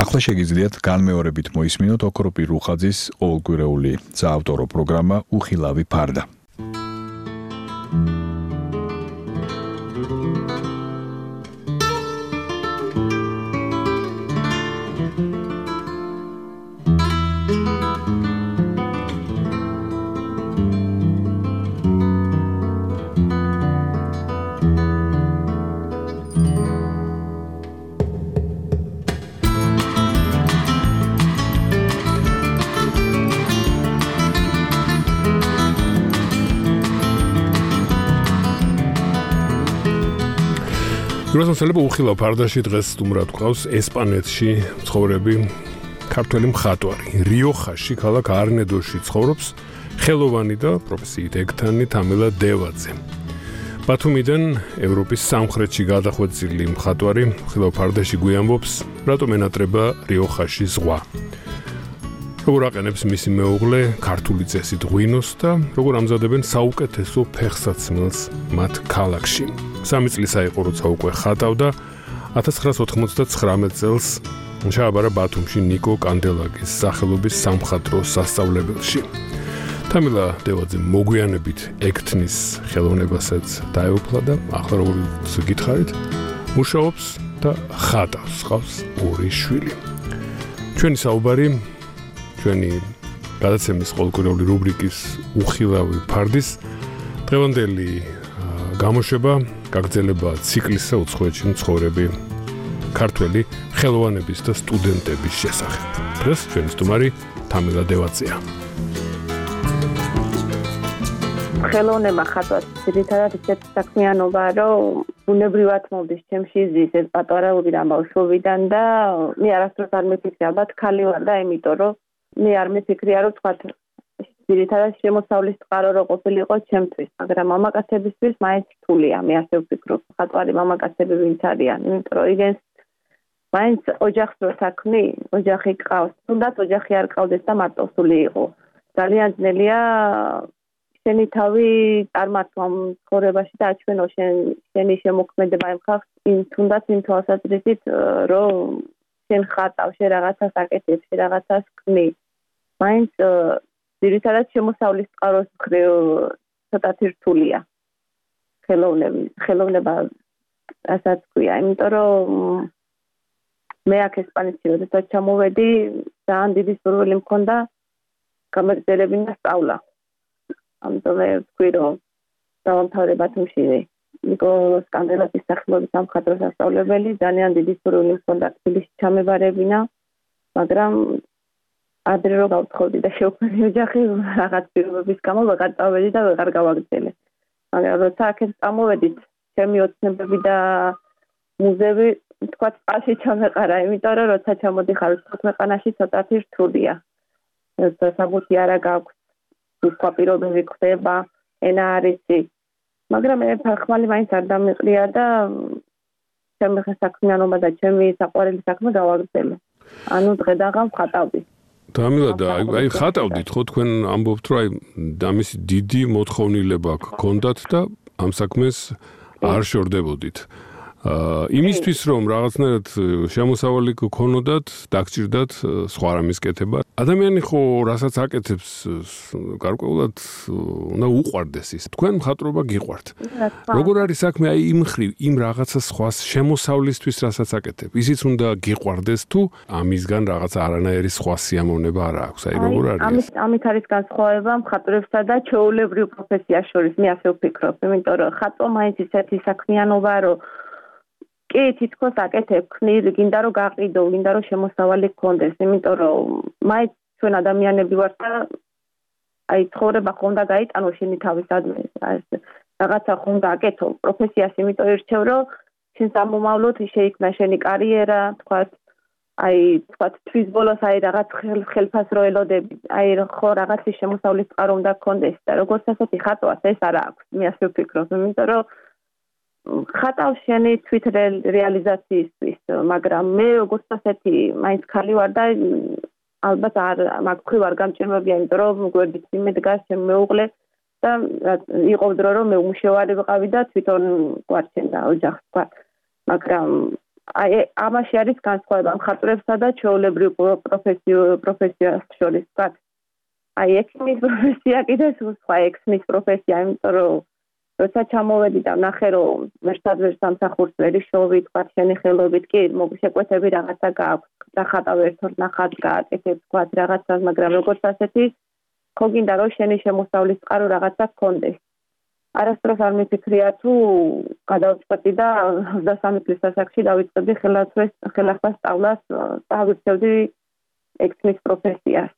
ახლა შეგიძლიათ განმეორებით მოისმინოთ ოქრო პირუხაძის ყოველკვირეული საავტორო პროგრამა უხილავი ფარდა. გასულება უხილავ ფარდაში დღეს სტუმრად გვყავს ესპანეთში მცხოვრები ქართველი მხატვარი. რიოხაში, ქალაქ არნედოში ცხოვრობს ხელოვანი და პროფესიით ეგთანი თამილა დევაძე. ბათუმიდან ევროპის სამხრეთში გადახვეწილი მხატვარი უხილავ ფარდაში გვიამბობს, რატომ ენატრება რიოხაში ზღვა. როგორ აყენებს მისი მეუღლე ქართული წესით ღვინოს და როგორ ამზადებენ საუკეთესო ფეხსაცმელს მათ ქალაქში. 3 წლისა იყო, როცა უკვე ხატავდა 1999 წელს ჩააბარა ბათუმში ნიკო კანდელაკის სახელობის სამხატვრო სასწავლებელში. თამილა დევაძე მოგვიანებით ექთნის ხელოვნებასაც დაეუფლა და ახლა როგორც გითხარით, მუშაობს და ხატავს, ჰყავს 2 შვილი. ჩვენი საუბარი ჩვენი გადაცემის ყოველკვირეული რუბრიკის უხილავი ფარდის დღევანდელი გამოშვება გაგრძელება ციკლისა უცხოეთში მცხოვრები ქართველი ხელოვანების და სტუდენტების შესახებ. დღეს ჩვენი სტუმარი თამილა დევაძეა. ხელოვნება ხატვა ძირითადად ისეთი საქმიანობა, რომ ბუნებრივად მომდის ჩემში ზის პატარაობიდან ბავშვობიდან და მე არასდროს არ მიფიქრე, ალბათ ქალი ვარ და იმიტომ რომ მე არ მიფიქრია, რომ თქვა ძირითადად შემოსავლის წყარო რო ყოფილიყო ჩემთვის, მაგრამ მამაკაცებისთვის მაინც რთულია, მე ასე ვფიქრობ, ხატვარი მამაკაცები ვინც არიან, იმიტომ რომ იგენს მაინც ოჯახს რო საქმე, ოჯახი ყავს, თუნდაც ოჯახი არ ყავდეს და მარტოსული იყო. ძალიან ძნელია შენი თავი წარმართვა ცხოვრებაში და აჩვენო შენი შემოქმედება იმ ხალხს, თუნდაც იმ თვალსაზრისით, რომ შენ ხატავ, შენ რაღაცას აკეთებ, შენ რაღაცას ქმნი. მაინც ძირითადად შემოსავლის წყაროს მხრივ ცოტათი რთულია ხელოვნება ასაც ქვია, იმიტომ რომ მე აქ ესპანეთში როდესაც ჩამოვედი, ძალიან დიდი სურვილი მქონდა გამაგრძელებინა სწავლა. ამიტომ მე ვთქვი, რომ დავამთავრე ბათუმში ნიკო კანდელაკის სახელობის სამხატვრო სასწავლებელი, ძალიან დიდი სურვილი მქონდა თბილისში ჩამებარებინა, მაგრამ ადრე რო გავთხოვდი და შევქმნი ოჯახი, რაღაც პირობების გამო ვეღარ წავედი და ვეღარ გავაგრძელე. მაგრამ როცა აქეთ წამოვედით, ჩემი ოცნებები და მუზები, თქვა წყალში ჩამეყარა, იმიტომ რომ როცა ჩამოდიხარ ქვეყანაში ცოტათი რთულია. საბუთი არა გაქვს, სხვა პირობები ხდება, ენა არ იცი. მაგრამ მე ფარხმალი მაინც არ დამიყრია და ჩემი საქმიანობა და ჩემი საყვარელი საქმე გავაგრძელე. ანუ დღედაღამ ხატავდი. თამილა და აი ხატავდით ხო თქვენ ამბობთ რომ აი ამის დიდი მოთხოვნილება გქონდათ და ამ საქმეს არ შორდებოდით. იმისთვის რომ რაღაცნაირად შემოსავალი გქონოდათ, დაგჭირდათ სხვა რამის კეთება. ადამიანი ხო რასაც აკეთებს გარკვეულად უნდა უყვარდეს ის. თქვენ მხატვრობა გიყვართ. როგორ არის საქმე აი იმ ხრივ, იმ რაღაცა სხვას შემოსავლისთვის რასაც აკეთებ. ისიც უნდა გიყვარდეს თუ ამისგან რაღაც არანაირი სხვა სიამოვნება არ აქვს. აი როგორ არის? ამით არის განსხვავება მხატვრებსა და ჩვეულებრივ პროფესიას შორის. მე ასე ვფიქრობ, იმიტომ რომ ხატვა მაინც ისეთი საქმიანობა, რომ კი თითქოს აკეთებ, ქმნი, გინდა რომ გაყიდო, გინდა რომ შემოსავალი გქონდეს, იმიტომ რომ მაინც ჩვენ ადამიანები ვართ და აი ცხოვრება ხომ და გაიტანო შენი თავისადმი, რაღაცა ხომ და აკეთო პროფესიას, იმიტომ ირჩევ, რომ შენ სამომავლოდ შეიქმნა შენი კარიერა, თქვათ, თვის ბოლოს აი რაღაც ხელფას რო ელოდები, აი ხო რაღაცის შემოსავლის წყარო უნდა გქონდეს და როგორც ასეთი ხატვას ეს არ აქვს, მე ასე ვფიქრობ, იმიტომ რომ ხატავ შენი თვით რეალიზაციისთვის, მაგრამ მე როგორც ასეთი მაინც ქალი ვარ და ალბათ არ მაგ მხრივ არ გამჭირვებია, იმიტომ რომ გვერდით მე დგას ჩემი მეუღლე და იყო დრო რომ მე უმუშევარი ვიყავი და თვითონ გვარჩენდა ოჯახს, მაგრამ აი ამაში არის განსხვავება მხატვრებსა და ჩვეულებრივ პროფესიას შორის. აი ექიმის პროფესია კიდე სხვა ექიმის პროფესია, იმიტომ რომ როცა ჩამოვედი და ნახე რომ ვერსად სამსახურს ვერ იშოვი, თქვა შენი ხელობით კი მოგშეკვეთები რაღაცა გააქვს, დახატავ ერთად ნახატ გააკეთებ, თქვა რაღაცას, მაგრამ როგორც ასეთი ხო გინდა რომ შენი შემოსავლის წყარო რაღაცა გქონდეს. არასდროს არ მიფიქრია თუ გადავწყვეტი და 23 წლის ასაკში დავიწყებდი ხელახლა სწავლას, დავირჩევდი ექიმის პროფესიას.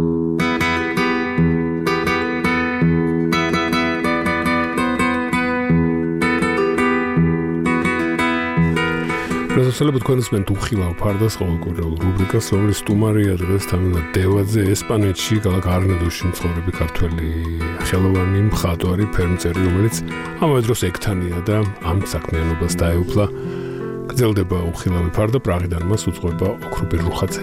Შესაძლოა თქვენ ისმენთ უხილავ ფარდას ყოველკვირეულ რუბრიკას, რომლის სტუმარია დღეს თამილ დევაძე, ესპანეთში, ქალაქ არნედოში მცხოვრები ქართველი ხელოვანი, მხატვარი, ფერმწერი, რომელიც ამავე დროს ექთანია და ამ საქმიანობას დაეუფლა. გრძელდება უხილავი ფარდა, პრაღიდან მას უძღვება ოქროპი რუხაძე.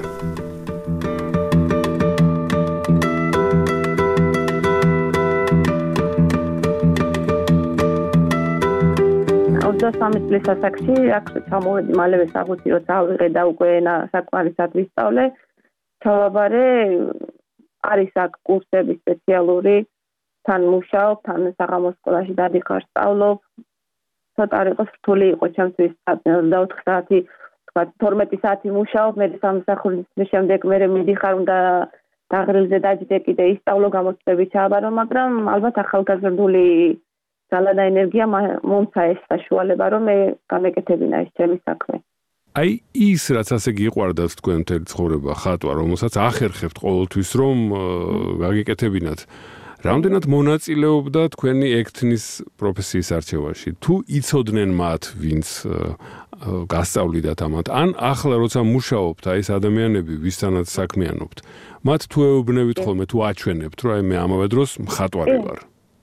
23 წლის ასაკში აქ ჩამოვედი მალევე საფუძი როცა ავიღე და უკვე ენა საკმარისად ვისწავლე. ჩავაბარე არის აქ კურსები სპეციალური, თან მუშაობ, თან საღამოს სკოლაში დადიხარ სწავლობ. ცოტა იყო რთული იყო ჩემთვის 24 საათი, თქვა 12 საათი მუშაობ, მე სამსახურის შემდეგ მე მიდიხარ უნდა დაღრილზე დაჯდე კიდე ისწავლო გამოცდები ჩააბარო, მაგრამ ალბათ ახალგაზრდული ძალა და ენერგია მომცა ეს საშუალება რომ მე გამეკეთებინა ეს ჩემი საქმე. აი ის რაც ასე გიყვარდათ თქვენ მთელი ცხოვრება ხატვა, რომელსაც ახერხებთ ყოველთვის რომ გაგეკეთებინათ. რამდენად მონაწილეობდა თქვენი ექთნის პროფესიის არჩევაში? თუ იცოდნენ მათ, ვინც გასწავლიდათ ამათ, ან ახლა როცა მუშაობთ, აი ეს ადამიანები, ვისთანაც საქმიანობთ, მათ თუ ეუბნებით ხოლმე, თუ აჩვენებთ, რომ აი მე ამავე დროს მხატვარი ვარ.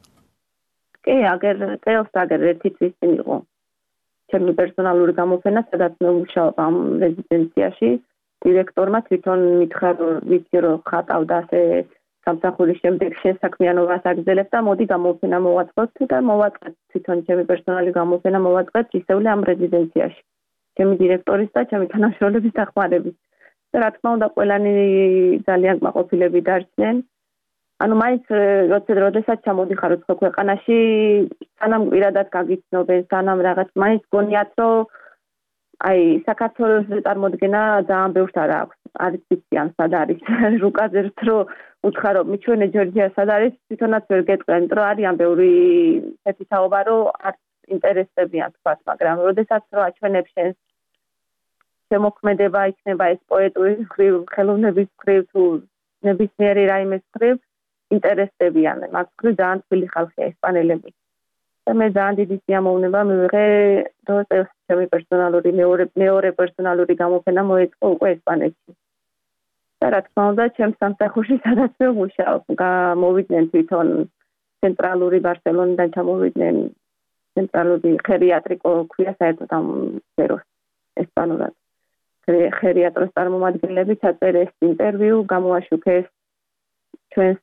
კი, წელს ერთი თვის წინ იყო ჩემი პერსონალური გამოფენა, სადაც მე მუშაობ ამ რეზიდენციაში. დირექტორმა თვითონ მითხრა, ვიცი რომ ხატავ და ასე სამსახურის შემდეგ შესაქმიანობას აგრძელებ და მოდი გამოფენა მოვაწყოთ და მოვაწყეთ თვითონ ჩემი პერსონალური გამოფენა მოვაწყეთ ისევ ამ რეზიდენციაში. ჩემი დირექტორის და ჩემი თანამშრომლების დახმარებით. და რა თქმა უნდა, ყველანი ძალიან კმაყოფილები დარჩნენ. ანუ მაინც როდესაც ჩამოდიხარ უცხო ქვეყანაში, სანამ პირადად გაგიცნობენ, სანამ რაღაც მაინც გონიათ, რომ აი საქართველოს წარმოდგენა ძალიან ბევრს არ აქვს. არის ვიციან სად არის რუკაზე რომ უთხარო მიჩვენე ჯორჯია სად არის, თვითონაც ვერ გეტყვიან, რომ არიან ბევრი ესეთი თაობა, რომ არ ინტერესებიან თქვა, მაგრამ როდესაც რო აჩვენებ შენს შემოქმედება იქნება ეს პოეტური მხრივ, ხელოვნების მხრივ თუ ნებისმიერი რაიმეს მხრივ ინტერესებიან. მაგ მხრივ ძალიან თბილი ხალხია ესპანელები. და მე ძალიან დიდი სიამოვნება მივიღე, რომ ჩემი პერსონალური მეორე პერსონალური გამოფენა მოეწყო უკვე ესპანეთში. და რა თქმა უნდა, ჩემს სამსახურში სადაც მე ვმუშაობ, მოვიდნენ თვითონ ცენტრალური ბარსელონიდან ჩამოვიდნენ ცენტრალური ხერიატრიკო ქვია საერთოდ ამ სფეროს ესპანურად. ხერიატროს წარმომადგენლები ჩაწერეს ინტერვიუ, გამოაშუქეს ჩვენს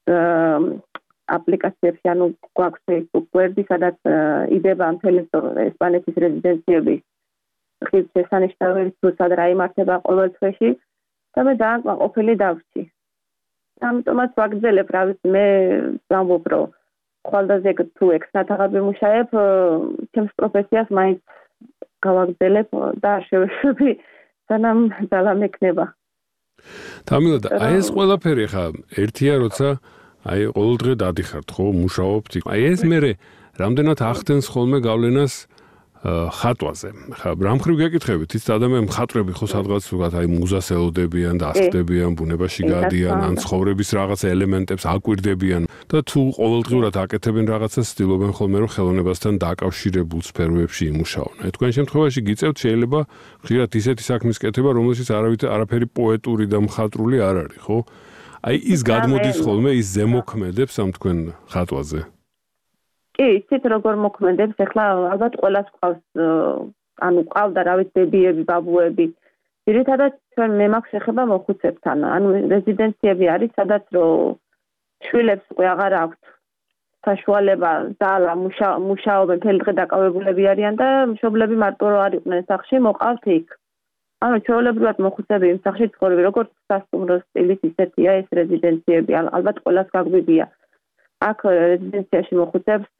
აპლიკაციებში, ანუ გვაქვს Facebook გვერდი, სადაც იდება მთელი ესპანეთის რეზიდენციების ხის შესანიშნავი თუ სად რა იმართება ყოველ თვეში და მე ძალიან კმაყოფილი დავრჩი. ამიტომაც ვაგრძელებ, რა ვიცი, მე ვამბობ, რომ ხვალდაზე თუ ექს-ნათაღად ვიმუშაებ, ჩემს პროფესიას მაინც გავაგრძელებ და არ შევეშვები, სანამ ძალა მექნება. თამილა, აი ეს ყველაფერი ხა ერთია, როცა აი ყოველდღე დადიხართ, ხო, მუშაობთ. აი ეს მე რამდენად ახდენს ხოლმე გავლენას ხატვაზე. ხა რა მხრივ გეკითხებით, ის ადამიანები მხატვრები ხო სადღაც ვთქვათ, აი მუზას ელოდებიან და ახდებიან, ბუნებაში გადიან, ან ცხოვრების რაღაც ელემენტებს აკვირდებიან და თუ ყოველდღიურად აკეთებენ რაღაცას, ცდილობენ ხოლმე რომ ხელოვნებასთან დაკავშირებულ სფეროებში იმუშაონ. აი თქვენ შემთხვევაში გიწევთ შეიძლება ხშირად ისეთი საქმის კეთება, რომელშიც არაფერი პოეტური და მხატვრული არ არის, ხო? აი ის გადმოდის ხოლმე ის ზემოქმედებს ამ თქვენ ხატვაზე. კი, იცით როგორ მოქმედებს, ახლა ალბათ ყველას ყავს, ანუ ყავდა რა ვიცი ბებიები, ბაბუები. ძირითადად ჩვენ მე მაქვს შეხება მოხუცებთან, ანუ რეზიდენციები არის, სადაც რომ შვილებს უკვე აღარ აქვთ საშუალება ძალა მუშაობენ, მთელი დღე დაკავებულები არიან და მშობლები მარტო რო არ იყვნენ სახლში, მოყავთ იქ. ანუ ჩვეულებრივად მოხუცები იმ სახში ცხოვრობენ, როგორც სასტუმრო სტილის, ისეთია ეს რეზიდენციები, ალბათ ყველას გაგვიგია. აქ რეზიდენციაში მოხუცებს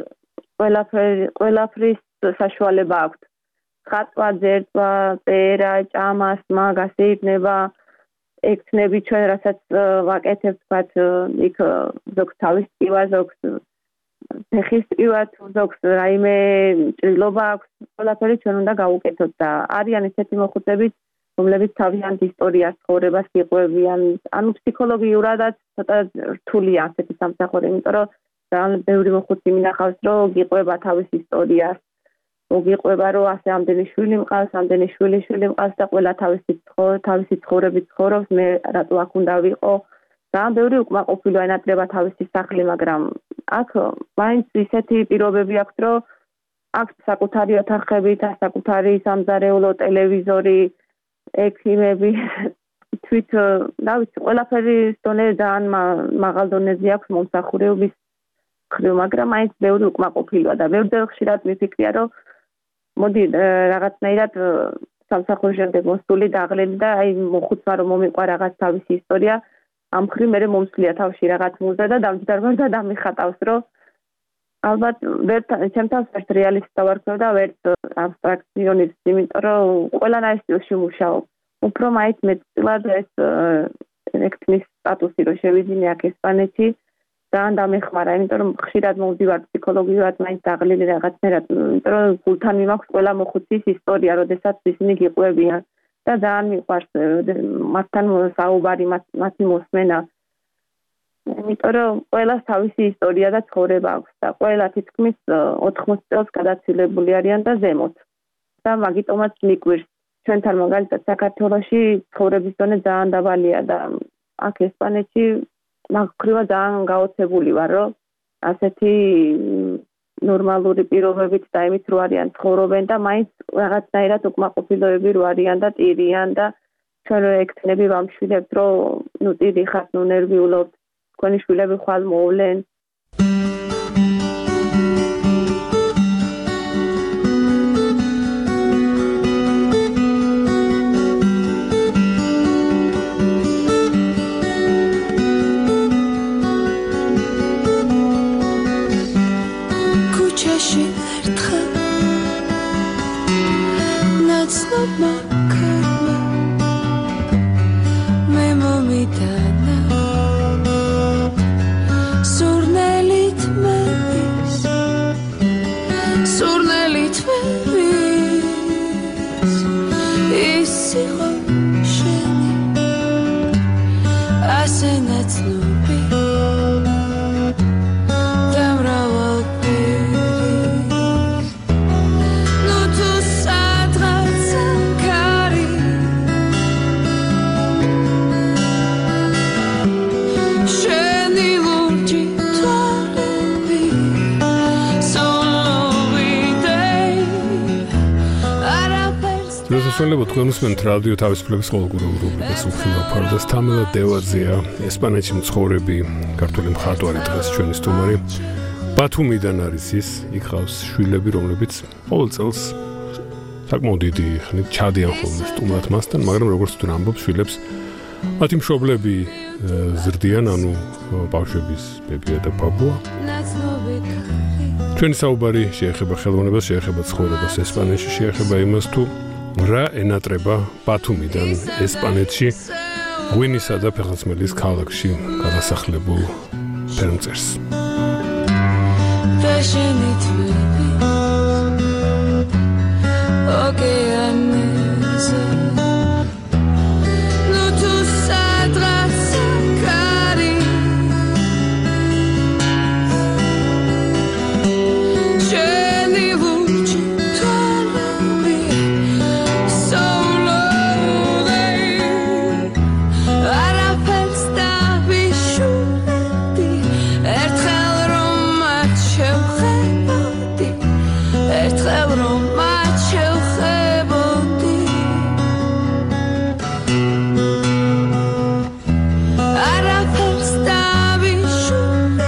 ყველაფრის საშუალება აქვთ. ხატვა, ძერწვა, წერა, ჭამა, სმაგ, ასე იქნება. ექცნები ჩვენ რასაც ვაკეთებთ, ვთქვათ, იქ ზოგს თავის ტკივა, ზოგს ფეხის ტკივა, ზოგს რაიმე ჭრილობა აქვს, ყველაფერი ჩვენ უნდა გავუკეთოთ და არიან ესეთი მოხუცებიც, რომლებიც თავიანთ ისტორიას, ცხოვრებას გიყვებიან, ანუ ფსიქოლოგიურადაც ცოტა რთულია ასეთი სამსახური, იმიტომ რომ ძალიან ბევრი მოხუცი მინახავს, რომ გიყვება თავის ისტორიას, მოგიყვება, რომ ასე ამდენი შვილი მყავს, ამდენი შვილი მყავს და ყველა თავისი ცხოვრებით ცხოვრობს, მე რატო აქ უნდა ვიყო. ძალიან ბევრი უკმაყოფილოა ენატრება თავისი სახლი, მაგრამ აქ მაინც ისეთი პირობები აქვს, რომ აქვს საკუთარი ოთახები, საკუთარი სამზარეულო, ტელევიზორი, ექიმები, თვით, რა ვიცი, ყველაფერი დონე ძალიან მაღალ დონეზე აქვს მომსახურების მხრივ, მაგრამ მაინც ბევრი უკმაყოფილოა და ბევრ ხშირად მიფიქრია, რომ მოდი რაღაცნაირად სამსახურის შემდეგ მოსული დაღლილი და აი მოხუცმა რომ მომიყვა რაღაც თავისი ისტორია, ამ მხრივ მე მომსვლია თავში რაღაც მუზა და დამჯდარბარ და დამიხატავს, რომ ალბათ ჩემთან ერთ რეალისტად ვარქვა და ერთ აბსტრაქციონისტს, იმიტომ რომ ყველანაირ სტილში ვმუშაობ. უფრო მაინც მეტწილად ეს ექცნის სტატუსი რომ შევიძინე აქ ესპანეთში ძალიან დამეხმარა, იმიტომ რომ ხშირად მოვდივარ ფსიქოლოგიურად მაინც დაღლილი რაღაცნაირად, იმიტომ რომ გულთან მიმაქვს ყველა მოხუცის ისტორია, როდესაც ისინი გიყვებიან და ძალიან მიყვარს მათთან საუბარი, მათი მოსმენა. იმიტომ რომ ყველას თავისი ისტორია და ცხოვრება აქვს და ყველა თითქმის 80 წელს გადაცილებული არიან და ზემოთ. და მაგიტომაც მიგვირს ჩვენთან მაგალითად საქართველოში ცხოვრების დონე ძალიან დაბალია და აქ ესპანეთში მაგქრივა ძალიან გაოცებული ვარ, რომ ასეთი ნორმალური პირობებით და იმით რო არიან ცხოვრობენ და მაინც რაღაცნაირად უკმაყოფილოები რო არიან და ტირიან და ჩვენ რო ექცნები ვამშვიდებთ, რომ ტირი ხართ, ნერვიულობთ, თქვენი შვილები ხვალ მოვლენ. თქვენსმენთ რადიო თავისუფლების ყოველგვარ რუბრიკას უხილავ ფარდას თამელა დევაძეა ესპანეთში მცხოვრები ქართული მხატვარი დღეს ჩვენი სტუმარი ბათუმიდან არის ის იქ ხავს შვილები რომლებიც ყოველ წელს საკმაოდ დიდი ხნით ჩადიან ხოლმე სტუმრად მასთან მაგრამ როგორც თუ ამბობს შვილებს მათი მშობლები ზრდიან ანუ ბავშვების ბებია და ბაბუა ჩვენი საუბარი შეეხება ხელოვნებას შეეხება ცხოვრებას ესპანეთში შეეხება იმას თუ რა ენატრება ბათუმიდან ესპანეთში ღვინისა და ფეხსაცმელის ქალაქში გადასახლებულ ფერმწერს.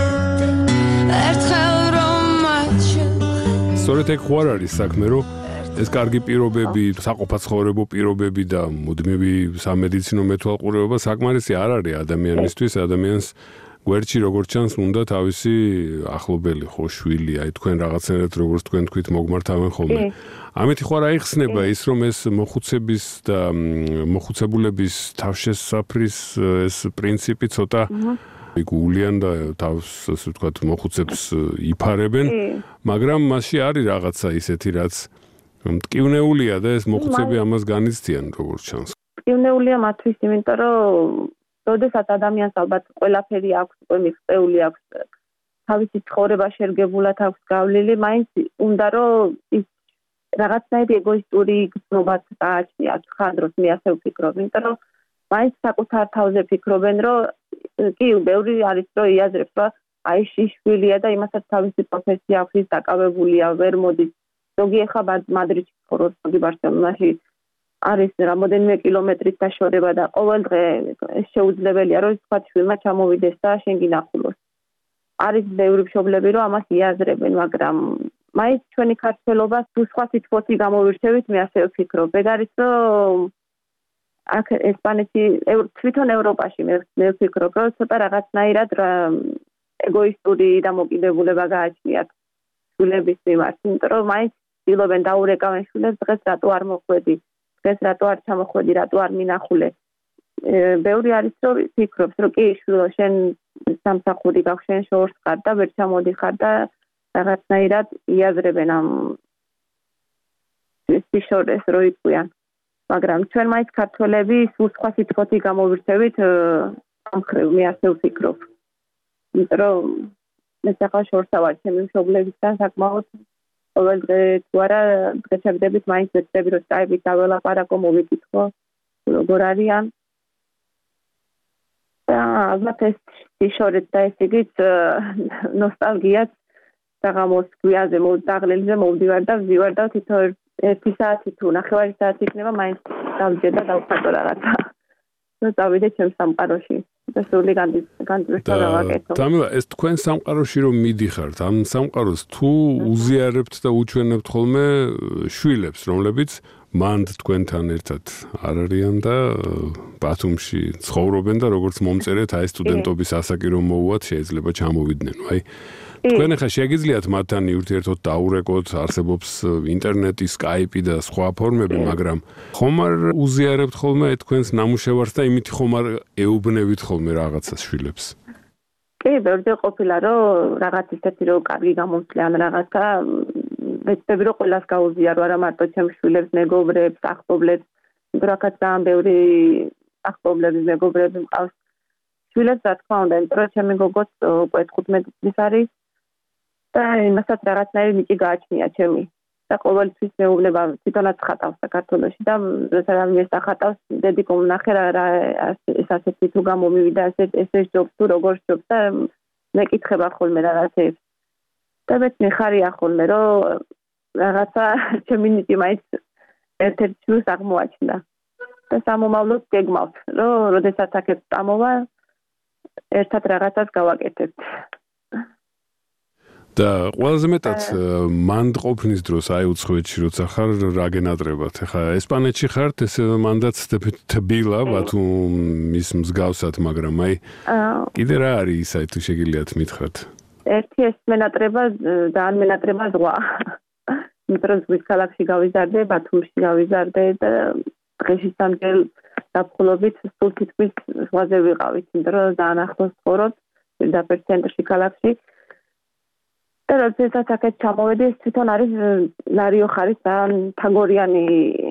ეგ ხوار არის საქმე რომ ეს კარგი პირობები, საყოფაცხოვრებო პირობები და მუდმივი სამედიცინო მეთვალყურეობა საკმარისი არ არის ადამიანისთვის, ადამიანს გვერდში როგორც ჩანს უნდა თავისი ახლობელი ხო შვილი, აი თქვენ რაღაცნაირად როგორც თქვენ თქვით მოგმართავენ ხოლმე. ამეთი ხო არ აიხსნება ის რომ ეს მოხუცების და მოხუცებულების თავშესაფრის ეს პრინციპი ცოტა გულიან და თავს ასე ვთქვათ მოხუცებს იფარებენ, მაგრამ მასში არის რაღაცა ისეთი რაც მტკივნეულია და ეს მოხუცები ამას განიცდიან როგორც ჩანს. მტკივნეულია მათთვის, იმიტომ რომ როდესაც ადამიანს ალბათ ყველაფერი აქვს, მიღწეული აქვს, თავისი ცხოვრება შერგებულად აქვს გავლილი, მაინც უნდა რომ ის რაღაცნაირი ეგოისტური გრძნობით გააჩნიათ ხანდროს, მე ასე ვფიქრობ, იმიტომ რომ მაინც საკუთარ თავზე ფიქრობენ, რომ კი, ბევრი არის რომ იაზრებს, რომ აი შვილია და იმასაც თავისი პროფესია აქვს, ის დაკავებულია, ვერ მოდის. ზოგი ახლა მადრიდში ცხოვრობს, ზოგი ბარსელონაში არის რამოდენიმე კილომეტრით დაშორება და ყოველ დღე შეუძლებელია რომ თქვა შვილმა ჩამოვიდეს და შენ გინახულოს. არის ბევრი მშობლები რომ ამას იაზრებენ, მაგრამ მაინც ჩვენი ქართველობა სხვა სიტყვოთი გამოვირჩევით, მე ასე ვფიქრობ. ეგ არის რომ აქ ესპანეთში თვითონ ევროპაში მე ვფიქრობ რომ ცოტა რაღაცნაირად ეგოისტური დამოკიდებულება გააჩნიათ შვილების მიმართ, იმიტომ რომ მაინც ცდილობენ დაურეკავენ შვილებს, დღეს რატო არ მოხვედი, დღეს რატო არ ჩამოხვედი, რატო არ მინახულე. ბევრი არის რომ ფიქრობს რომ კი შვილო შენ სამსახური გაქვს, შენ შორს ხარ და ვერ ჩამოდიხარ და რაღაცნაირად იაზრებენ ამ შორს რო იყვიან. მაგრამ ჩვენ მაინც ქართველები სულ სხვა სიტყვოთი გამოვირჩევით ამ ხრივ, მე ასე ვფიქრობ. იმიტომ რომ მე ახლა შორსა ვარ ჩემი მშობლებისგან საკმაოდ ყოველ დღე თუ არა დღეჩაგდებით მაინც ვეცდები რომ სკაიპით დაველაპარაკო, მოვიკითხო როგორ არიან. და ალბათ ეს შორეთ და ეს იგიც ნოსტალგიაც საღამოს გვიაზე მოვდაღლელიზე მოვდივარ და ვზივარ და თითო 1 საათი თუ 9 საათი იქნება მაინც დავჯე და დავხატო რაღაცა. დავიდე ჩემს სამყაროში. და სული განძვრესა დავაკეთო. დამილა ეს თქვენ სამყაროში რომ მიდიხართ, ამ სამყაროს თუ უზიარებთ და უჩვენებთ ხოლმე შვილებს, რომლებიც მანდ თქვენთან ერთად არ არიან და ბათუმში ცხოვრობენ და როგორც მომწერეთ, აი სტუდენტობის ასაკი რომ მოუვათ, შეიძლება ჩამოვიდნენ. აი თქვენ ახლა შეგიძლიათ მათთან ურთიერთოდ დაურეკოთ, არსებობს ინტერნეტი, სკაიპი და სხვა ფორმები, მაგრამ ხომ არ უზიარებთ ხოლმე თქვენს ნამუშევარს და იმით ხომ არ ეუბნებით ხოლმე რაღაცას შვილებს? კი, ბევრჯერ ყოფილა რომ რაღაც ისეთი რომ კარგი გამომცლე ან რაღაცა ვეცდები რომ ყველას გაუზიარო, არა მარტო ჩემს შვილებს, მეგობრებს, ახლობლებს, რაკაც ძალიან ბევრი ახლობლები, მეგობრები მყავს. შვილებს რა თქმა უნდა, იმიტომ რომ ჩემი გოგოც უკვე 15 წლის არის და იმასაც რაღაცნაირი ნიჭი გააჩნია ჩემი. და ყოველთვის მეუბნება თვითონაც ხატავს საქართველოში და როცა რამე სახატავს, დედიკო ნახე რა ეს ასეთი თუ გამომივიდა, ესე ჯობს თუ როგორ ჯობს და მეკითხება ხოლმე რაღაცებს. და მეც მიხარია ხოლმე რომ რაღაცა ჩემი ნიჭი მაინც ერთ-ერთ შვილს აღმოაჩნდა. და სამომავლოდ გეგმავთ, რომ როდესაც აქეთ წამოვა, ერთად რაღაცას გავაკეთებთ. და ყველაზე მეტად მანდ ყოფნის დროს აი უცხოეთში როცა ხარ რა გენატრებათ? ახლა ესპანეთში ხართ, ეს მანდაც თბილა ბათუმის მსგავსად, მაგრამ აი კიდე რა არის ის აი თუ შეგიძლიათ მითხრათ? ერთი ეს მენატრება ძალიან მენატრება ზღვა. იმიტომ რომ ზღვის ქალაქში გავიზარდე, ბათუმში გავიზარდე და დღეში სამჯერ დაფხულობით სულ თითქმის ზღვაზე ვიყავით, იმიტომ რომ ძალიან ახლოს ცხოვრობ, პირდაპირ ცენტრში ქალაქში. და როდესაც აქეთ ჩამოვედი, ეს თვითონ არის ნარიოხარის ძალიან თაგორიანი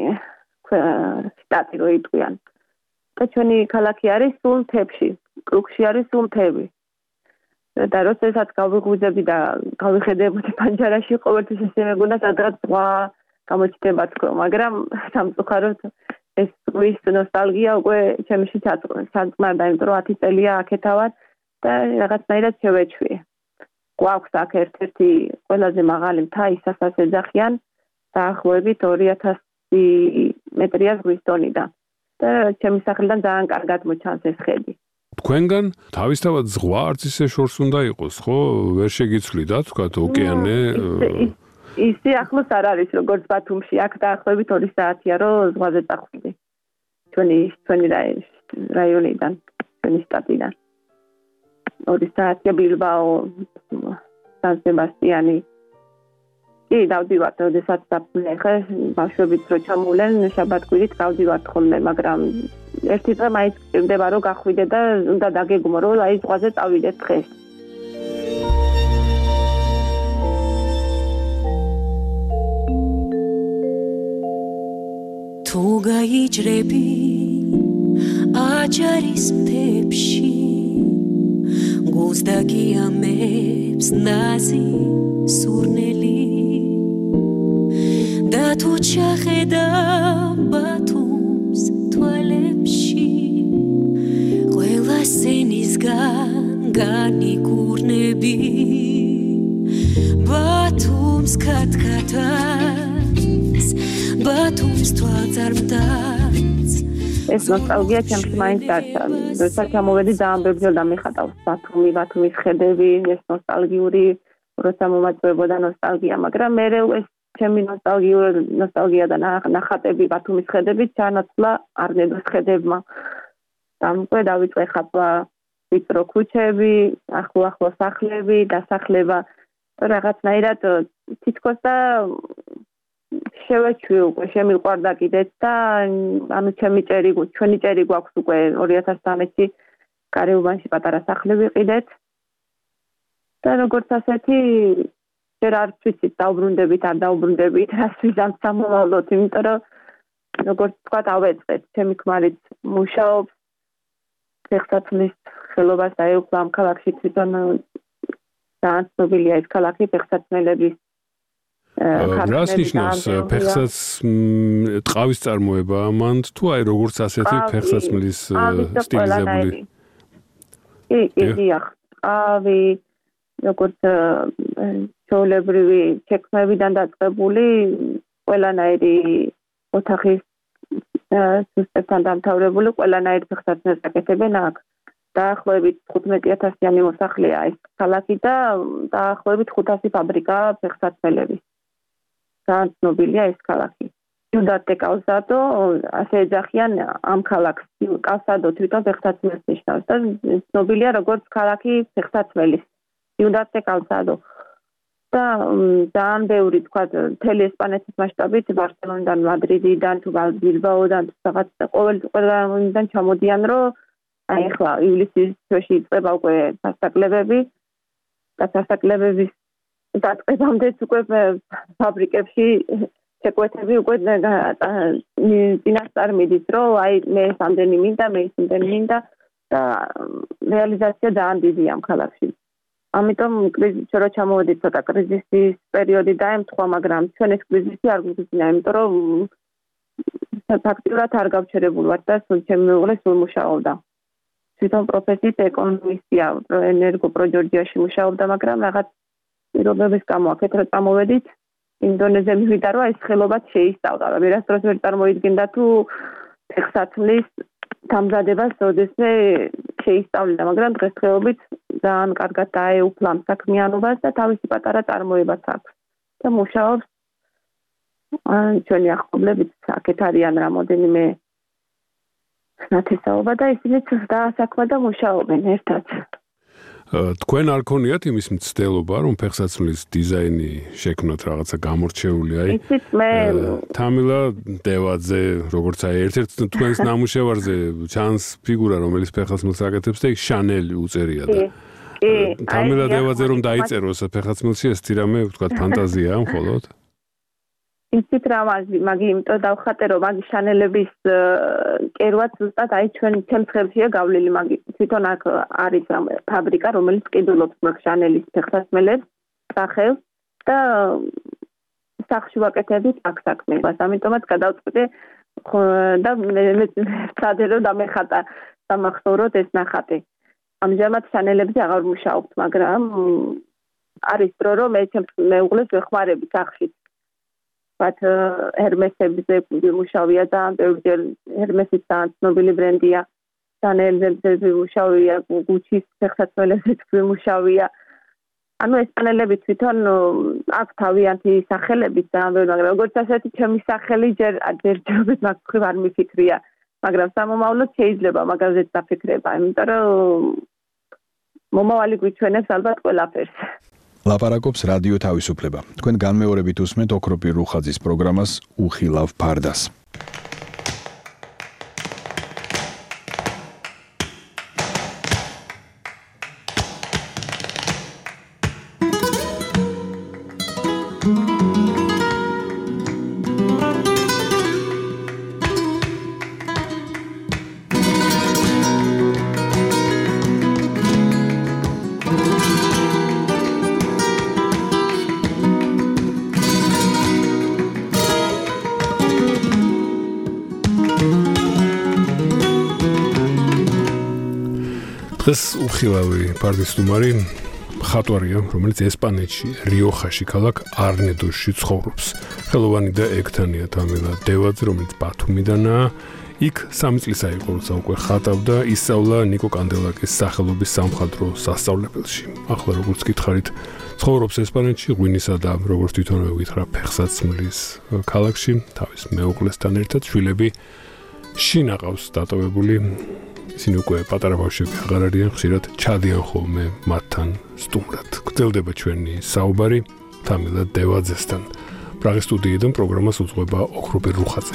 შტატი რო იტყვიან. და ჩვენი ქალაქი არის სულ მთებში, კრუკში არის სულ მთები. და როდესაც გავიღვიძები და გავიხედებოდი პანჯარაში, ყოველთვის ესე მეგონა სადღაც ზღვა გამოჩნდება თქო, მაგრამ სამწუხაროდ ეს ზღვის ნოსტალგია უკვე ჩემში ჩაწყნარდა, იმიტომ რომ 10 წელია აქეთა ვარ და რაღაცნაირად შევეჩვიე. გვაქვს აქ ერთ-ერთი ყველაზე მაღალი მთა, ისასაც ეძახიან, დაახლოებით 2000 მეტრია ზღვის დონიდან. და ჩემი სახლიდან ძალიან კარგად მოჩანს ეს ხედი. თქვენგან თავისთავად ზღვა არც ისე შორს უნდა იყოს, ხო? ვერ შეგიცვლით, თქვათ ოკეანე ისი ახლოს არ არის როგორც ბათუმში, აქ დაახლოებით 2 საათია რომ ზღვაზე წახვიდე. ჩვენი რაიონიდან, ჩვენი შტატიდან. 2 საათია ბილბაო, სან სებასტიანი. კი, დავდივართ, როდესაც დაფნეხე, ბავშვებიც რო ჩამოვლენ, შაბათ-კვირით გავდივართ ხოლმე, მაგრამ ერთი დღე მაინც გჭირდება რომ გახვიდე და უნდა დაგეგმო რომ აი ზღვაზე წავიდეთ დღეს. თუ გაიჭრები აჯარის მთებში გულს დაგიამებს ნაზი სურნელი და თუ ჩახედავ ბათუმს თვალებში ყველა სენისგან განიკურნები ბათუმს ქათქათას ბათუმს თვალწარმტაც ეს ნოსტალგია ჩემს მაინც დარჩა. როცა ჩამოვედი ძალიან ბევრჯერ დამეხატავს ბათუმის ხედები, ეს ნოსტალგიური, როცა მომაწვევებოდა ნოსტალგია, მაგრამ მე ეს ჩემი ნოსტალგია და ნახატები ბათუმის ხედები ჩანაცვლა არნედოს ხედებმა. დამკვე დავიწყე ხატვა ვიწრო ქუჩები, ახლო სახლები, დასახლება, რაღაცნაირად თითქოს და შევეჩვი უკვე შემიყვარდა კიდეც და ანუ ჩვენი ჭერი გვაქვს უკვე 2013-ში კარეუბანში პატარა სახლი ვიყიდეთ და როგორც ასეთი ჯერ არ ვიცით დაუბრუნდებით არ დაუბრუნდებით რას ვიზამთ სამომავლოდ იმიტომ რომ როგორც თქვა დავეწყეთ ჩემი ქმარიც მუშაობს ფეხსაცმლის ხელობას დაეუფლა ამ ქალაქში თვითონ ძალიან ცნობილია ეს ქალაქი ფეხსაცმელების რას ნიშნავს ფეხსაც ტყავის წარმოება ამან თუ აი როგორც ასეთი ფეხსაცმლის სტილიზებული კი ტყავი როგორც ჩოლებრივი ჩექმებიდან დაწყებული ყველანაირი ოთახის სისტემთან დამთავრებული ყველანაირი ფეხსაცმელს აკეთებენ აქ დაახლოებით 15,000-იანი მოსახლეა ეს ქალაქი და დაახლოებით 500 ფაბრიკაა ფეხსაცმელების ძალიან ცნობილია ეს ქალაქი. იუდატე კალსადო ასე ეძახიან ამ ქალაქს. კალსადო თვითონ ფეხსაცმელს ნიშნავს და ცნობილია როგორც ქალაქი ფეხსაცმელის. იუდატე კალსადო. და ძალიან ბევრი თქვა მთელი ესპანეთის მასშტაბით ბარსელონიდან, მადრიდიდან, თუ ბილბაოდან რაღაც ყველგან ჩამოდიან რომ აი ახლა ივლისის თვეში იწყება უკვე სასაკლებები და სასაკლებების დაწყებამდეც უკვე ფაბრიკებში შეკვეთები უკვე წინასწარ მიდის რომ აი მე სამდენი მინდა მე ისამდენი მინდა და რეალიზაცია ძალიან დიდია ამ ქალაქში ამიტომ კრიზისი რო ჩამოვედი ცოტა კრიზისის პერიოდი დაემთხვა მაგრამ ჩვენ ეს კრიზისი არ გვიგზავნა იმიტომ რომ ფაქტურად არ გავჩერებული ვარ და ჩემი მეუღლე სულ მუშაობდა თვითონ პროფესიით ეკონომისტია ენერგოპროჯორჯიაში მუშაობდა მაგრამ რაღაც პირობების გამო აქეთ რა წამოვედით ინდონეზია მივიდა რომ ეს ხელობაც შეისწავლა ვერასდროს ვერ წარმოიდგენდა თუ ფეხსაცმლის დამზადებას როდესმე შეისწავლიდა მაგრამ დღესდღეობით ძალიან კარგად დაეუფლა ამ საქმიანობას და თავისი პატარა წარმოებაც აქვს და მუშაობს ჩვენი ახლობლებიც აქეთ არიან რამოდენიმე ნათესაობა და ისინიც დაასაქმა და მუშაობენ ერთად თქვენ არ ქონიათ იმის მცდელობა რომ ფეხსაცმლის დიზაინი შექმნათ რაღაცა გამორჩეული აი თამილა დევაძე როგორც აი ერთ-ერთ თქვენს ნამუშევარზე ჩანს ფიგურა რომელიც ფეხსაცმელს აკეთებს და იქ შანელი უწერია და თამილა დევაძე რომ დაიწეროს ფეხსაცმელში ეს თირამე ვთქვათ ფანტაზია მხოლოდ ისიც მაგი იმიტომ დავხატე რომ მაგი შანელების კერვაც ზუსტად აი ჩემს ხელშია გავლილი მაგი თვითონ აქ არის ფაბრიკა რომელიც ყიდულობს შანელის ფეხსაცმელებს სახელს და სახში ვაკეთებით აქ საქმეებას ამიტომაც გადავწყვიტე და მე წადე რომ დამეხატა სამახსოვროდ ეს ნახატი ამჟამად შანელებზე აღარ მუშაობთ მაგრამ არის დრო რომ მე ჩემს მეუღლეს ვეხმარები სახში but Hermes-ებზე მუშაობია და ბევრჯერ Hermes-ის ცნობილი ბრენდია. Chanel-ზე მუშაობია, Gucci-ის ფეხსაცმელებზე მუშაობია. ანუ ესპანელები თვითონ აქ თავიანთი სახელების ძალიან, მაგრამ როგორც ასეთი ჩემი სახელი ჯერჯერობით მაგ მხრივ არ მიფიქრია, მაგრამ სამომავლოდ შეიძლება მაგაზეც დაფიქრება, იმიტომ რომ მომავალი გვიჩვენებს ალბათ ყველაფერს. ლაპარაკობს რადიო თავისუფლება. თქვენ განმეორებით უსმენთ ოქროპირ რუხაძის პროგრამას უხილავ ფარდას. დღეს უხილავი ფარდისტუმარი მხატვარია, რომელიც ესპანეთში, რიოხაში, ქალაქ არნედოსში ცხოვრობს. ხელოვანი და ეგთანია თამილა დევაძე, რომელიც ბათუმიდანაა. იქ 3 წლისა იყო, როცა უკვე ხატავდა, ისწავლა ნიკო კანდელაკის სახელობის სამხატვრო სასწავლებელში. ახლა როგორც გითხარით, ცხოვრობს ესპანეთში, ღვინისა და როგორც თვითონვე ვითხრა, ფეხსაცმლის ქალაქში, თავის მეუღლესთან ერთად, შვილები შინ აყავს დატოვებული. ისინი უკვე პატარა ბავშვები აღარ არიან, ხშირად ჩადიან ხოლმე მათთან სტუმრად. გრძელდება ჩვენი საუბარი თამილა დევაძესთან. პრაღის სტუდიიდან პროგრამას უძღვება ოქროპირ რუხაძე.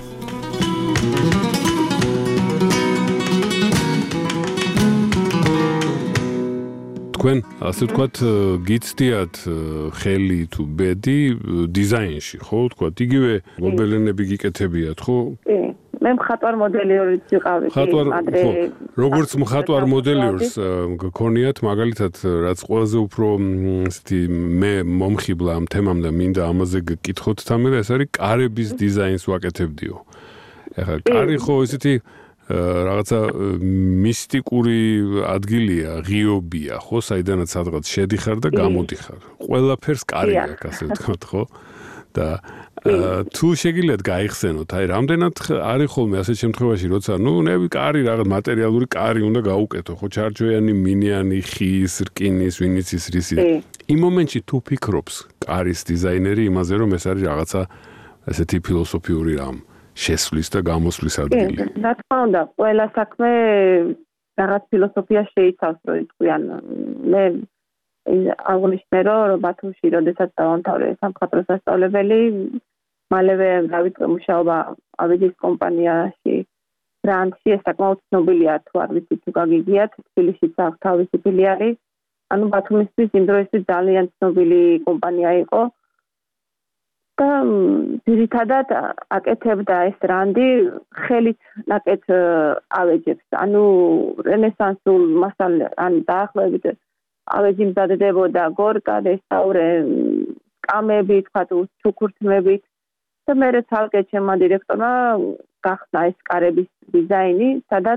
თქვენ, ასე ვთქვათ, გიცდიათ ხელი თუ ბედი დიზაინში, ხო? ვთქვათ, იგივე გობელენები გიკეთებიათ, ხო? მე მხატვარ მოდელიორიც ვიყავი, ადრე. როგორც მხატვარ მოდელიორს გქონიათ, მაგალითად, რაც ყველაზე უფრო ესეთი მე მომხიბლა ამ თემამ და მინდა ამაზე გკითხოთ თამილა, ეს არის კარების დიზაინს ვაკეთებდიო. ეხლა კარი ხო ესეთი რაღაცა მისტიკური ადგილია, ღიობია, ხო, საიდანაც სადღაც შედიხარ და გამოდიხარ. ყველაფერს კარი აქვს, ასე ვთქვათ, ხო? და თუ შეგიძლიათ გაიხსენოთ, აი რამდენად არის ხოლმე ასეთ შემთხვევაში, როცა ნები კარი რაღაც მატერიალური კარი უნდა გაუკეთო, ხო, ჩარჯვიანი, მინიანი, ხის, რკინის, ვინიც ის რისი. იმ მომენტში თუ ფიქრობს კარის დიზაინერი იმაზე, რომ ეს არის რაღაცა ესეთი ფილოსოფიური რამ, შესვლის და გამოსვლის ადგილი. რა თქმა უნდა, ყველა საქმე რაღაც ფილოსოფიას შეიცავს, რო იტყვიან. მე აღნიშნე, რომ ბათუმში, როდესაც დავამთავრე სამხატვრო სასწავლებელი, მალევე დავიწყე მუშაობა ავეჯის კომპანიაში ფრანციაში, ეს საკმაოდ ცნობილია, თუ არ ვიცით, თუ გაგიგიათ, თბილისშიც აქვს თავისი ფილიალი. ანუ ბათუმისთვის იმ დროისთვის ძალიან ცნობილი კომპანია იყო. და ძირითადად აკეთებდა ეს რანდი ხელით ნაკეთ ავეჯებს. ანუ რენესანსულ მასალას დაახლოებით ავეჯი მზადდებოდა გორკა, რესტავრე, კამები, თქვა ჩუქურთმებით. და მე ცალკე ჩემმა დირექტორმა გახსნა ეს კარების დიზაინი, სადაც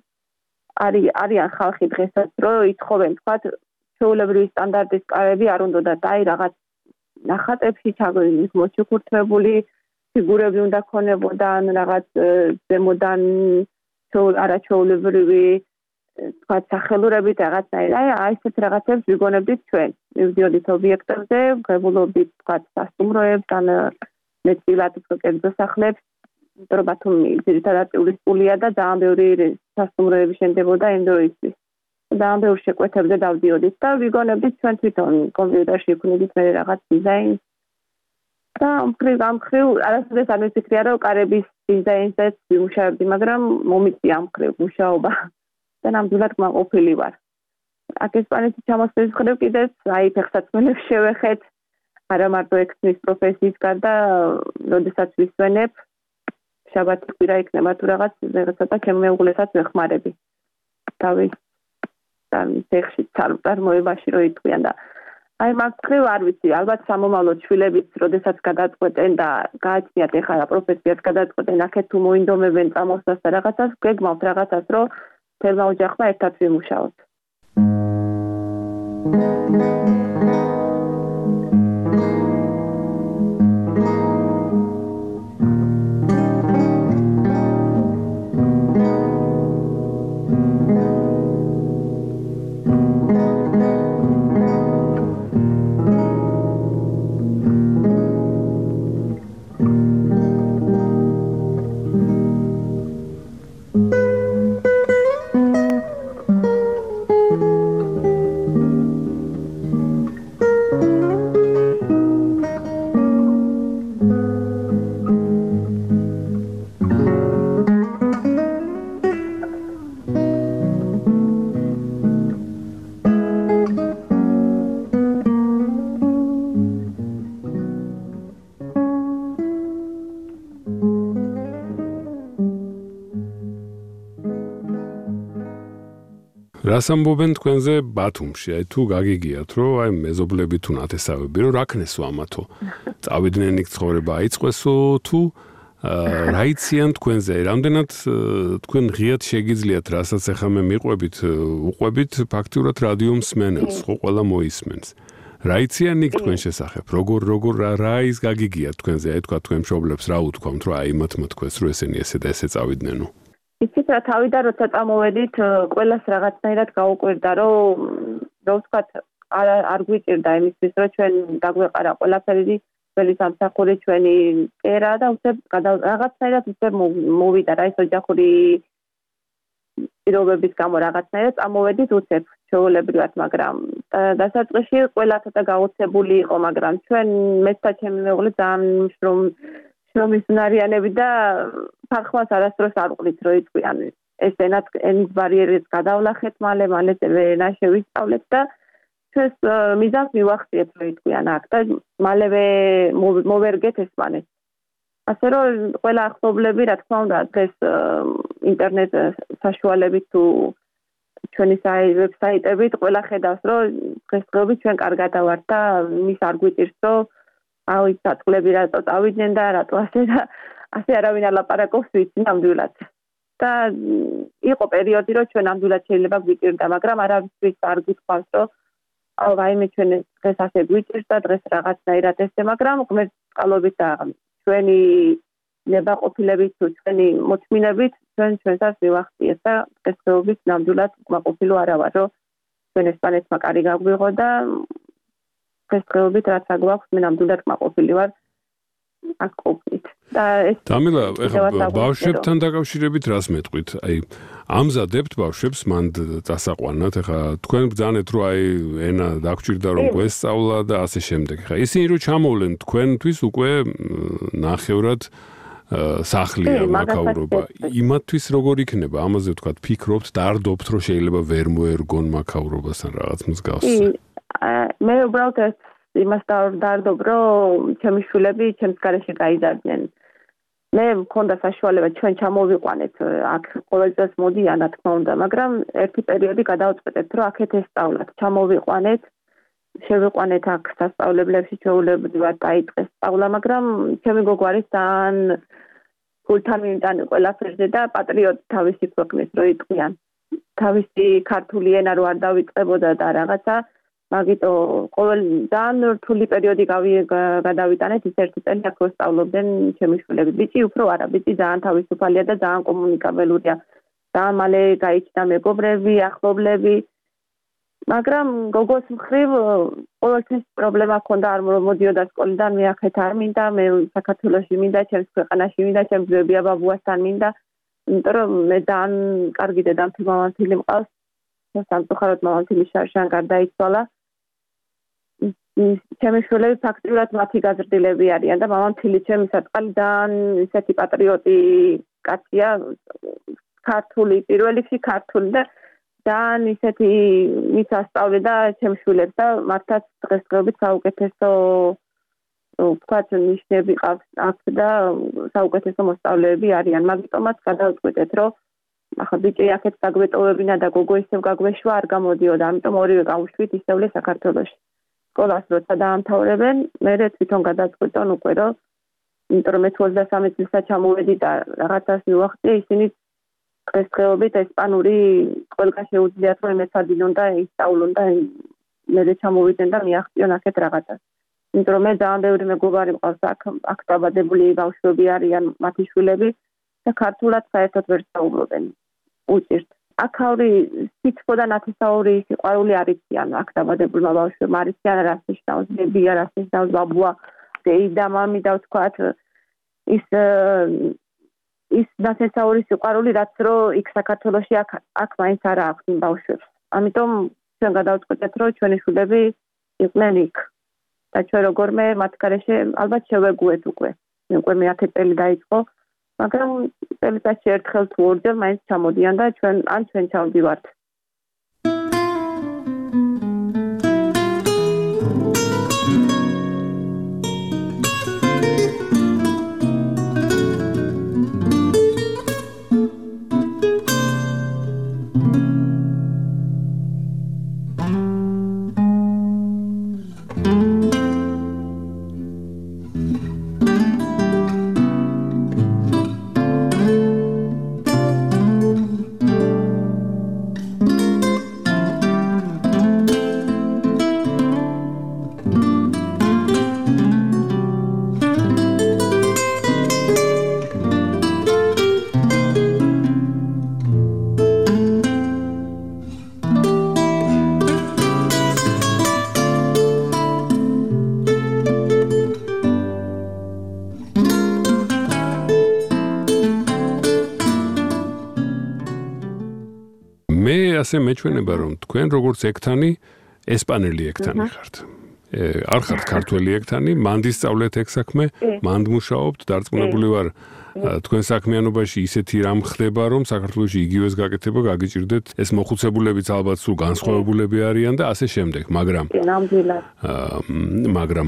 არიან ხალხი დღესაც, რომ ითხოვენ, თქვა, ჩვეულებრივი სტანდარტის კარები არ უნდათ, აი რაღაც ნახატებში ჩაგვიდის მოჩუქურთმებული ფიგურები უნდა ქონებოდა, ან რაღაც ზემოდან არაჩვეულებრივი თქვა სახელურებით რაღაცნაირად. აი ესეთ რაღაცებს ვიგონებდით ჩვენ. მივდიოდით ობიექტებზე, გვებულობდით თქვა სასტუმროებს, ან მეტწილად კერძო სახლებს, იმიტომ რომ ბათუმი ძირითადად ტურისტულია და ძალიან ბევრი სასტუმროები შენდებოდა იმ დროისთვის. ძალიან ბევრ შეკვეთებზე დავდიოდით და ვიგონებდით ჩვენ თვითონ კომპიუტერში ვქნიდით მე რაღაც დიზაინს. და ამ მხრივ არასოდეს არ მიფიქრია, რომ კარების დიზაინზეც ვიმუშავებდი, მაგრამ მომიწია ამ მხრივ მუშაობა. და ნამდვილად კმაყოფილი ვარ. აქ ესპანეთის ჩამოსვლის მხრივ კიდეც აი ფეხსაცმელებს შევეხეთ, არა მარტო ექცნის პროფესიის გარდა, როდესაც ვისვენებ, შაბათი კვირა იქნება თუ რაღაცა და ჩემ მეუღლესაც ვეხმარები. თავის ფეხში წარმოებაში რო იტყვიან და აი მაგ მხრივ არ ვიცი, ალბათ სამომავლოდ შვილებიც, როდესაც გადაწყვეტენ და გააჩნიათ ეხლა პროფესიას გადაწყვეტენ, აქეთ თუ მოინდომებენ წამოსვლას და რაღაცას, გეგმავთ რაღაცას, რომ თელმა ოჯახმა ერთად ვიმუშაოთ. რას ამბობენ თქვენზე ბათუმში? აი თუ გაგიგიათ, რომ აი მეზობლები თუ ნათესავები, რომ რა ქნესო ამათო? წავიდნენ იქ ცხოვრება აიწყესო თუ რა იციან თქვენზე? რამდენად თქვენ ღიად შეგიძლიათ, რასაც ახლა მე მიყვებით, უყვებით ფაქტიურად რადიო მსმენელს, ხო ყველა მოისმენს. რა იციან იქ თქვენ შესახებ? როგორ რა ის გაგიგიათ თქვენზე? აი თქვა თქვენ მშობლებს რა უთქვამთ, რომ აი მათ მოთქვეს, რომ ესენი ესე და ესე წავიდნენ? იცით რა, თავიდან როცა წამოვედით, ყველას რაღაცნაირად გაუკვირდა, რომ ვთქვათ, არ გვიჭირდა იმისთვის, რომ ჩვენ დაგვეყარა ყველაფერი, ჩვენი სამსახური, ჩვენი წერა და უცებ რაღაცნაირად უცებ მოვიდა რა ის ოჯახური პირობების გამო რაღაცნაირად წამოვედით უცებ ჩვეულებრივად, მაგრამ დასაწყისში ყველა ცოტა გაოცებული იყო, მაგრამ ჩვენ მეც და ჩემი მეუღლე ძალიან შრომის უნარიანები და ფარხმას არასდროს არ ვყრით, რომ იწვიან ეს ენის ბარიერებს გადავლახეთ, მალე ენა შევისწავლეთ და ჩვენს მიზანს მივახციეთ, რომ იწვიან აქ და მალევე მოვერგეთ ესპანეთს. ასე რომ ყველა ახლობლები, რა თქმა უნდა, დღეს ინტერნეტ საშუალებით თუ ჩვენი ვებსაიტებით ყველა ხედავს, რომ დღესდღეობით ჩვენ კარგად ავართ და მის არ გვიტირს, რომ აი საწყლები რატო წავიდნენ და რატო ასე არავინ ალაპარაკობს ვიცი ნამდვილად. და იყო პერიოდი, რომ ჩვენ ნამდვილად შეიძლება გვიტირდა, მაგრამ არავისთვის არ გითხოვს, რომ ვაიმე ჩვენ დღეს ასე გვიტირს და დღეს რაღაცნაირად ესე, მაგრამ ღმერთის და ჩვენი ნებაყოფილებით თუ ჩვენი მოწმინებით ჩვენსაც მივახციეთ და დღესდღეობით ნამდვილად უკმაყოფილო არა ვარ, რომ ჩვენ ესპანეთმა კარი გაგვიღო და დღესდღეობით რაც აგვაქვს, მე ნამდვილად უკმაყოფილი ვარ აქ ყოფნით. დამილა, ეხლა ბავშვებთან დაკავშირებით რას მეტყვით? აი, ამზადებთ ბავშვებს მან დასაყვანად, ეხლა თქვენ ბრძანეთ, რომ აი ენა დაგჭირდა რომ გვესწავლა და ასე შემდეგ. ეხლა ისინი რომ ჩამოვლენ თქვენთვის უკვე ნახევრად სახლია მაქაურობა. იმათთვის როგორ იქნება? ამაზე ვთქვათ, ფიქრობთ, დარდობთ, რომ შეიძლება ვერ მოერგონ მაქაურობასთან რაღაც მსგავსს. მე უბრალოდ იმას დარდობ, რომ ჩემი შვილები ჩემს გარეშე გაიზარდნენ. მე მქონდა საშუალება ჩვენ ჩამოვიყვანეთ აქ ყოველდღეს მოდიან, რა თქმა უნდა, მაგრამ ერთი პერიოდი გადავწყვეტეთ, რომ აქეთ ესწავლათ, ჩამოვიყვანეთ, შევიყვანეთ აქ სასწავლებლებში, ჩვეულებრივად დაიწყეს სწავლა, მაგრამ ჩემი გოგო არის ძალიან გულთან მიმტანი ყველაფერზე და პატრიოტი თავისი ქვეყნის რო იყვიან. თავისი ქართული ენა რო არ დავიწყებოდა და რაღაცა მაგიტო ყოველ ძალიან რთული პერიოდი გადავიტანეთ, ის ერთი წელი აქ ვსწავლობდნენ ჩემი შვილები. ბიჭი უფრო არა, ბიჭი ძალიან თავისუფალია და ძალიან კომუნიკაბელურია. ძალიან მალე გაიჩნდა მეგობრები, ახლობლები. მაგრამ გოგოს მხრივ ყოველთვის პრობლემა ჰქონდა, არ მოდიოდა სკოლიდან, მე აქეთ არ მინდა, მე საქართველოში მინდა, ჩემს ქვეყანაში მინდა, ჩემს ბებია ბაბუასთან მინდა, იმიტომ რომ მე ძალიან კარგი დედამთი მამამთილი მყავს. სამწუხაროდ მამამთილი შარშან გარდაიცვალა. ჩემი შვილები ფაქტიურად მათი გაზრდილები არიან და მამამთილი ჩემი საწყალი ძალიან ისეთი პატრიოტი კაცია, ქართული, პირველ რიგში ქართული და ძალიან ისეთი მის ასწავლიდა ჩემს შვილებს და მართლაც დღესდღეობით საუკეთესო ვთქვათ ნიშნები ყავს აქ და საუკეთესო მოსწავლეები არიან. მაგიტომაც გადავწყვეტეთ, რომ ახლა ბიჭი აქეთ გაგვეტოვებინა და გოგო ისევ გაგვეშვა არ გამოდიოდა, ამიტომ ორივე გავუშვით ისევლე საქართველოში. სკოლას როცა დაამთავრებენ, მე თვითონ გადაწყვეტონ უკვე, რომ იმიტომ რომ მე 23 წელს ჩამოვედი და რაღაცას მივახციე, ისინი დღესდღეობით ესპანური ყველგან შეუძლიათ რომ ემეცადინონ და ისწავლონ და მე ჩამოვიდნენ და მიაღწიონ აქეთ რაღაცას. იმიტომ რომ მე ძალიან ბევრი მეგობარი მყავს აქ დაბადებული ბავშვები არიან, მათი შვილები და ქართულად საერთოდ ვერ საუბრობენ. უჭირთ. აქაური სითბო და ნათესაური სიყვარული არ იციან აქ დაბადებულმა ბავშვებმა, არ იციან რას ნიშნავს ბებია, რას ნიშნავს ბაბუა, დეიდა, მამიდა, ვთქვათ, ის ნათესაური სიყვარული, რაც რომ იქ საქართველოში აქ მაინც არ აქვს იმ ბავშვებს. ამიტომ ჩვენ გადავწყვეტეთ, რომ ჩვენი შვილები იყვნენ იქ. და ჩვენ როგორმე მათ გარეშე ალბათ შევეგუეთ უკვე. უკვე მე 10 წელი დაიწყო. მაგრამ წელიწადში ერთხელ თუ ორჯერ მაინც ჩამოდიან და ჩვენ ჩავდივართ. მე ასე მეჩვენება რომ თქვენ როგორც ექთანი ესპანელი ექთანი ხართ. არ ხართ ქართველი ექთანი, მანდ ისწავლეთ ეგ საქმე, მანდ მუშაობთ, დარწმუნებული ვარ თქვენ საქმიანობაში ისეთი რამ ხდება, რომ საქართველოში იგივეს გაკეთება გაგიჭირდეთ. ეს მოხუცებულებიც ალბათ სულ განსხვავებულები არიან და ასე შემდეგ, მაგრამ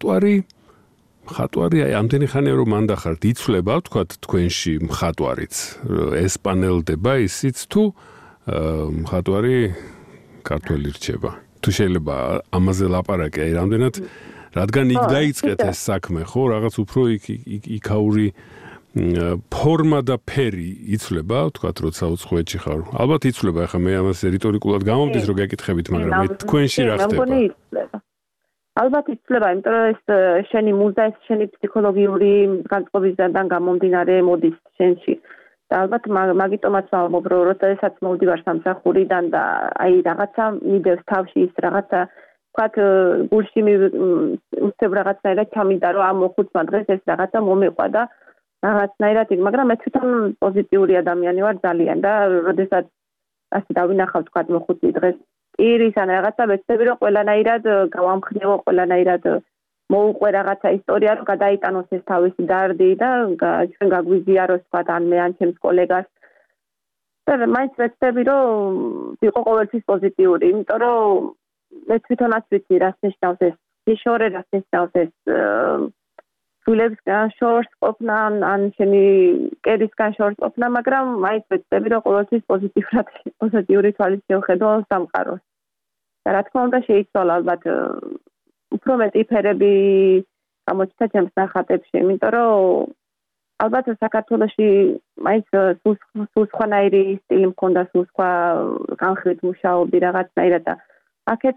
მხატვარი აი ამდენი ხანია რომ მანდ ახართ იცვლება, ვთქვათ თქვენში მხატვარიც ესპანელდება ისიც თუ მხატვარი ქართველი რჩება. თუ შეიძლება ამაზე ლაპარაკი აი რამდენად რადგან იქ დაიწყეთ ეს საქმე ხო რაღაც უფრო იქაური ფორმა და ფერი იცვლება ვთქვათ როცა უცხოეთში ხარ ალბათ იცვლება ახლა მე ამას რიტორიკულად გამომდის რომ გეკითხებით მაგრამ მე თქვენში რა ხდება ალბათ იცვლება იმიტომ რომ ეს შენი მუზა ეს შენი ფსიქოლოგიური განწყობისგან გამომდინარე მოდის შენში და ალბათ მაგიტომაც ვამბობ რომ როდესაც მოვდივარ სამსახურიდან და აი რაღაცა მიდევს თავში ის რაღაცა ვთქვათ გულში უცებ რაღაცნაირად ჩამიდა რომ ამ მოხუცმა დღეს ეს რაღაცა მომეყვა და რაღაცნაირად იქ მაგრამ მე თვითონ პოზიტიური ადამიანი ვარ ძალიან და როდესაც ასე დავინახავ ვთქვათ მოხუცი დღეს ირის ან რაღაცა ვეცდები რომ ყველანაირად გავამხნევო ყველანაირად მოუყვე რაღაცა ისტორია რომ გადაიტანოს ეს თავისი დარდი და ჩვენ გაგვიზიაროს თქვა ან მე ან ჩემს კოლეგას და მაინც ვეცდები რომ ვიყო ყოველთვის პოზიტიური იმიტომ რომ მე თვითონაც ვიცი რას ნიშნავს ეს შორე რას ნიშნავს ეს სულებსგან შორს ყოფნა ან შენი კერისგან შორს ყოფნა მაგრამ მაინც ვეცდები რომ ყოველთვის პოზიტიური თვალით შევხედო სამყაროს და რა თქმა უნდა შეიცვალა ალბათ უფრო მეტი ფერები გამოჩნდა ჩემს ნახატებში, იმიტომ რომ ალბათ საქართველოში მაინც სულ სხვანაირი სტილი მქონდა, სულ სხვა განხრით მუშაობდი რაღაცნაირად და აქეთ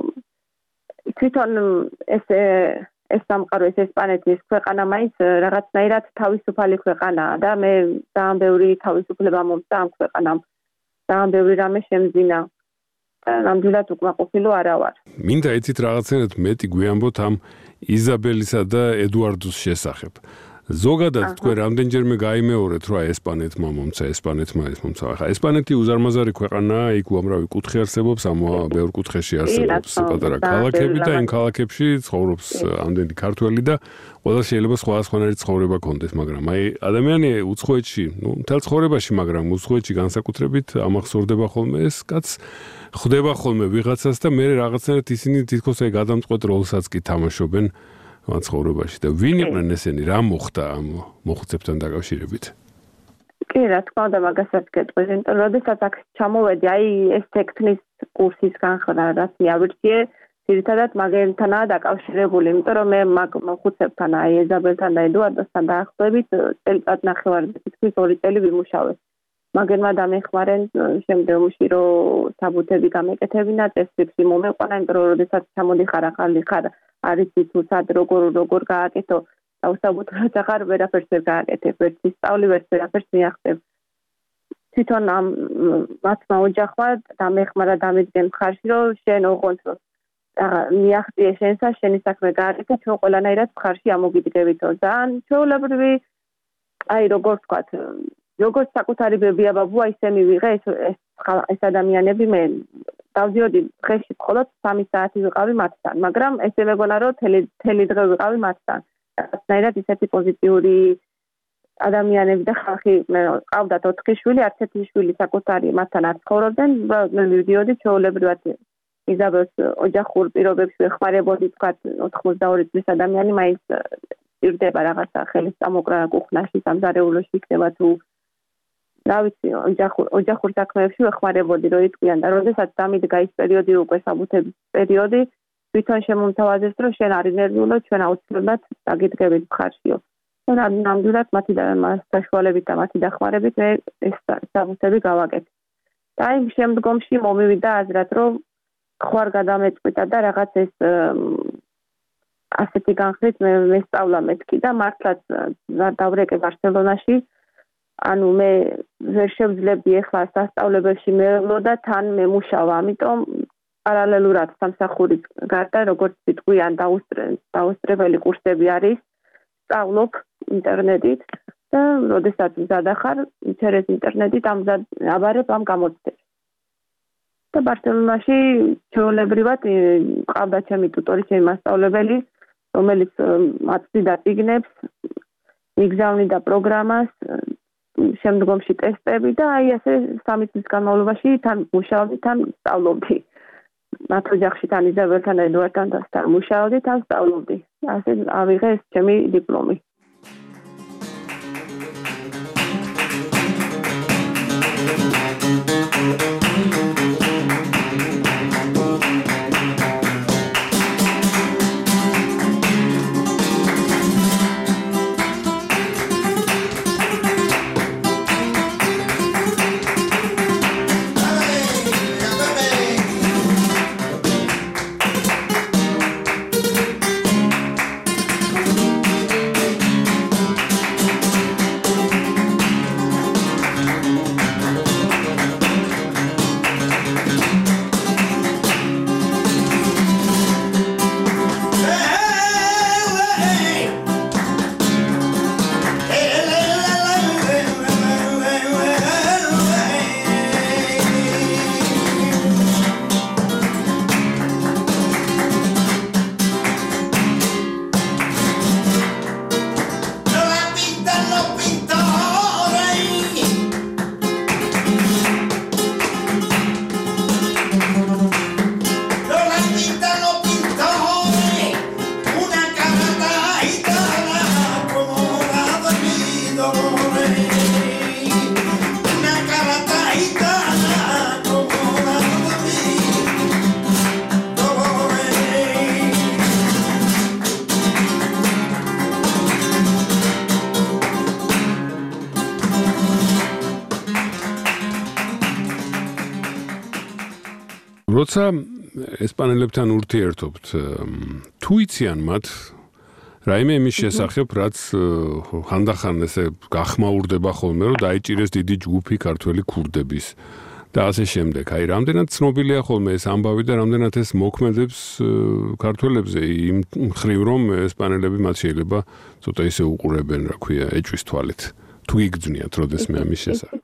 თვითონ ეს სამყარო ეს ესპანეთი ეს ქვეყანა მაინც რაღაცნაირად თავისუფალი ქვეყანაა და მე ძალიან ბევრი თავისუფლება მომწა ამ ქვეყანამ. ძალიან ბევრი რამე შემძინა. ნამდვილად უკმაყოფილო არა ვარ. მინდა იცით რაღაცნაირად მეტი გვიამბოთ ამ იზაბელისა და ედუარდოს შესახებ. ზოგადად თქვენ რამდენჯერმე გაიმეორეთ რა ესპანეთმა მომცა, ესპანეთმა ეს მომცა. ახლა ესპანეთი უზარმაზარი ქვეყანაა, იქ უამრავი კუთხე არსებობს, ამ ბევრ კუთხეში არსებობს პატარა ქალაქები და იმ ქალაქებში ცხოვრობს ამდენი ქართველი და ყველა შეიძლება სხვადასხვანაირი ცხოვრება კონდეს, მაგრამ აი ადამიანი უცხოეთში, მთელ ცხოვრებაში, მაგრამ უცხოეთში განსაკუთრებით ამახსოვრდება ხოლმე ეს კაც ხდება ხოლმე ვიღაცას და მე რაღაცნაირად ისინი თითქოს აი გადამწყვეტ როლსაც კი თამაშობენ ცხოვრებაში და ვინ იყვნენ ესენი რა მოხდა ამ მოხუცებთან დაკავშირებით? კი, რა თქმა უნდა, მაგასაც გეტყვით, იმიტომ რომ როდესაც აქ ჩამოვედი, აი ეს ტექნის კურსის განხრა, რაც მიავირჩიე, ძირითადად მაგენთანაა დაკავშირებული, იმიტომ რომ მე მოხუცებთან, აი ეზაბელთან და ედუარდოსთან დაახლოებით წელიწად ნახევარი, თითქმის 2 წელი ვიმუშავე. მაგენმა დამეხმარენ შემდგომში რომ საბუთები გამეკეთებინა, ტესტებში მომეყვანა, იმიტომ რომ როდესაც ჩამოდიხარ ახალი ხარ არის თუ სად როგორ გააკეთო დაუსაბუთრად ახარ ვერაფერს ვერ გააკეთებ, ვერც ისწავლი, ვერც ვერაფერს მიახსებ. თვითონ ამ მათმა ოჯახმა დამეხმარა დამიდგენ მხარში, რომ შენ ოღონდ მიახტიე შენსა, შენი საქმე გააკეთე, ჩვენ ყველანაირად მხარში ამოგიდგებითო. ძალიან ჩვეულებრივი, აი როგორ ვთქვათ, როგორც საკუთარი ბებია ბაბუა ისე მივიღე ეს ადამიანები მე დავდიოდი დღეში მხოლოდ 3 საათი ვიყავი მათთან, მაგრამ ესე მეგონა რომ თელი დღე ვიყავი მათთან. რაღაცნაირად ისეთი პოზიტიური ადამიანები და ხალხი ყავდათ 4 შვილი, არც ერთი შვილი საკუთარი მათთან არ ცხოვრობდნენ, მე მივდიოდი ჩვეულებრივად იზაბელს ოჯახურ პირობებში ვეხმარებოდი, თქვა 82 წლის ადამიანი მაინც ირდება რაღაცა ხელის წამოკრა კუხნაში, სამზარეულოში იქნება თუ რა ვიცი, ოჯახურ საქმეებში ვეხმარებოდი, რომ იტყვიან და როდესაც დამიდგა ის პერიოდი უკვე საბუთების პერიოდი, თვითონ შემომთავაზეს, რომ შენ არ ინერვიულო, ჩვენ აუცილებლად დაგიდგებით მხარშიო. და ნამდვილად მათი საშუალებით და მათი დახმარებით მე ეს საბუთები გავაკეთე. და აი შემდგომში მომივიდა აზრად, რომ ხوار გადამეწყვიტა და რაღაც ეს ასეთი განხრით მე სწავლა მეთქი და მართლაც დავრეკე ბარსელონაში ანუ მე ვერ შევძლებდი ახლა სასწავლებელში მევლო და თან მე მუშავა, ამიტომ პარალელურად სამსახურის გარდა როგორც ვიტყვიან დაუსწრებელი კურსები არის, სწავლობ ინტერნეტით და როდესაც მზად ახარ, მცერეს ინტერნეტით აბარებ ამ გამოცდებს. და ბარსელონაში ჩვეულებრივად ყავდა ჩემი ტუტორი, ჩემი მასწავლებელი, რომელიც მაწვდიდა წიგნებს, მიგზავნიდა პროგრამას, შემდგომში ტესტები და აი ასე 3 წლის განმავლობაში თან მუშაობდი, თან სწავლობდი. მათ ოჯახში თან იზაბელთან და ედუარდთან თან მუშაობდი, თან სწავლობდი. ასე ავიღე ეს ჩემი დიპლომი. როცა ესპანელებთან ურთიერთობთ, თუ იციან მათ რაიმე იმის შესახებ, რაც ხანდახან ესე გახმაურდება ხოლმე, რომ დაიჭირეს დიდი ჯგუფი ქართველი ქურდების და ასე შემდეგ. აი, რამდენად ცნობილია ხოლმე ეს ამბავი და რამდენად ეს მოქმედებს ქართველებზე იმ მხრივ, რომ ესპანელები მათ შეიძლება ცოტა ისე უყურებენ, რა ქვია, ეჭვის თვალით. თუ იგრძნიათ, როდესმე ამის შესახებ.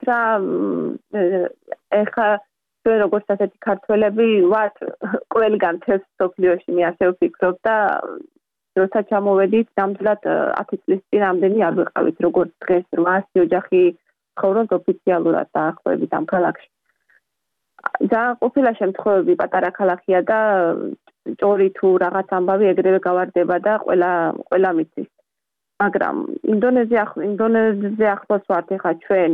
ეხა ჩვენ როგორც ასეთი ქართველები ვართ ყველგან თეს სოფლიოში, მე ასე ვფიქრობ და როცა ჩამოვედით, ნამდვილად 10 წლის წინ რამდენი არ ვიყავით, როგორც დღეს 800 ოჯახი ცხოვრობს ოფიციალურად დაახლოებით ამ ქალაქში. ძალიან ყოფილა შემთხვევები, პატარა ქალაქია და ჭორი თუ რაღაც ამბავი ეგრევე გავარდება და ყველა მიცის. მაგრამ ინდონეზიაზე ახლოს ვართ ეხა ჩვენ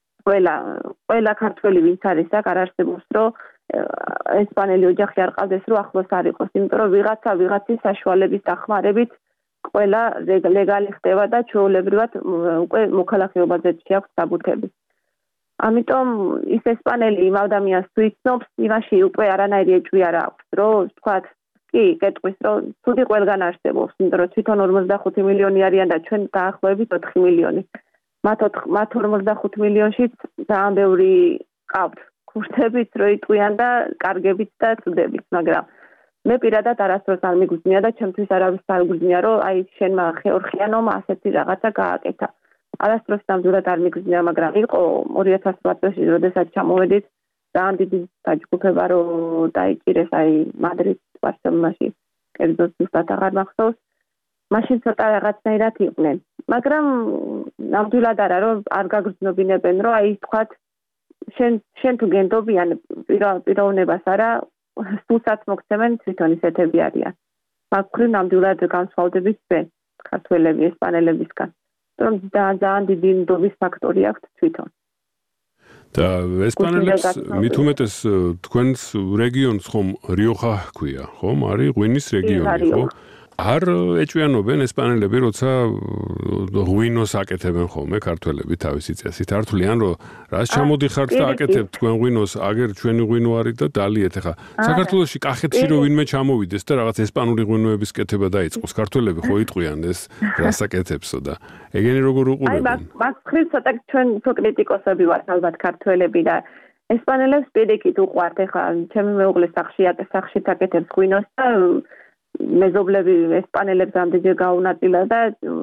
ყველა ქართველი ვინც არის აქ არ არსებობს რომ ესპანელი ოჯახი არ ყავდეს რომ ახლოს არ იყოს, იმიტომ რომ ვიღაცის საშუალების დახმარებით ყველა ლეგალი ხდება და ჩვეულებრივად უკვე მოქალაქეობაზე აქვს საბუთები. ამიტომ ის ესპანელი იმ ადამიანს თუ იცნობს, იმაში უკვე არანაირი ეჭვი არ აქვს, რომ თქვათ კი, კეთვის, რომ ცუდი ყველგან არსებობს, იმიტომ რომ თვითონ 45 მილიონი არიან და ჩვენ დაახლოებით 4 მილიონი. მათ 45 მილიონშიც ძალიან ბევრი ყავთ ქურთებიც, რო იტყვიან და კარგებით და ცუდებით, მაგრამ მე პირადად არასდროს არ მიგვძნია და ჩემთვის არავის არ გვძნია, რომ აი შენმა ხეორხიანომა ასეთი რაღაცა გააკეთა. არასდროს ნამდვილად არ მიგვძნია, მაგრამ იყო 2008 წელს, როდესაც ჩამოვედით, ძალიან დიდი დაჯგუფება რო დაიჭირეს აი მადრიდ ბარსელონაში, კერძოდ ზუსტად აღარ მახსოვს. მაშინ ცოტა რაღაცნაირად იყვნენ. მაგრამ ნამდვილად არა, რომ არ გაგრძნობინებენ, რომ აი თქვათ შენ თუ გენდობიან პიროვნებას არა, სულსაც მოგცემენ თვითონ ისეთები არიან. მაგ მხრივ ნამდვილად განსხვავდებით ჩვენ, ქართველები ესპანელებისგან. რომ ძალიან დიდი ნდობის ფაქტორი აქვს თვითონ. და ესპანელებს მით უმეტეს თქვენს რეგიონს ხომ რიოხა ჰქვია, ხომ? არის ღვინის რეგიონი, ხო? არ ეჭვიანობენ ესპანელები, როცა ღვინოს აკეთებენ ხოლმე ქართველები თავისი წესით. არ თვლიან, რომ რას ჩამოდიხართ და აკეთებთ თქვენ ღვინოს, აგერ ჩვენი ღვინო არის და დალიეთ. ახლა საქართველოში კახეთში რო ვინმე ჩამოვიდეს და რაღაც ესპანური ღვინოების კეთება დაიწყოს, ქართველები ხო იტყვიან ეს რას აკეთებსო და ეგენი როგორ უყურებენ? აი, მაგ მხრივ ცოტა ჩვენ კრიტიკოსები ვართ ალბათ ქართველები და ესპანელებს პირიქით უყვართ. ახლა ჩემი მეუღლე სახში აკეთებს ღვინოს და მეზობლები ესპანელებს ამდენჯერ გაუნაწილა და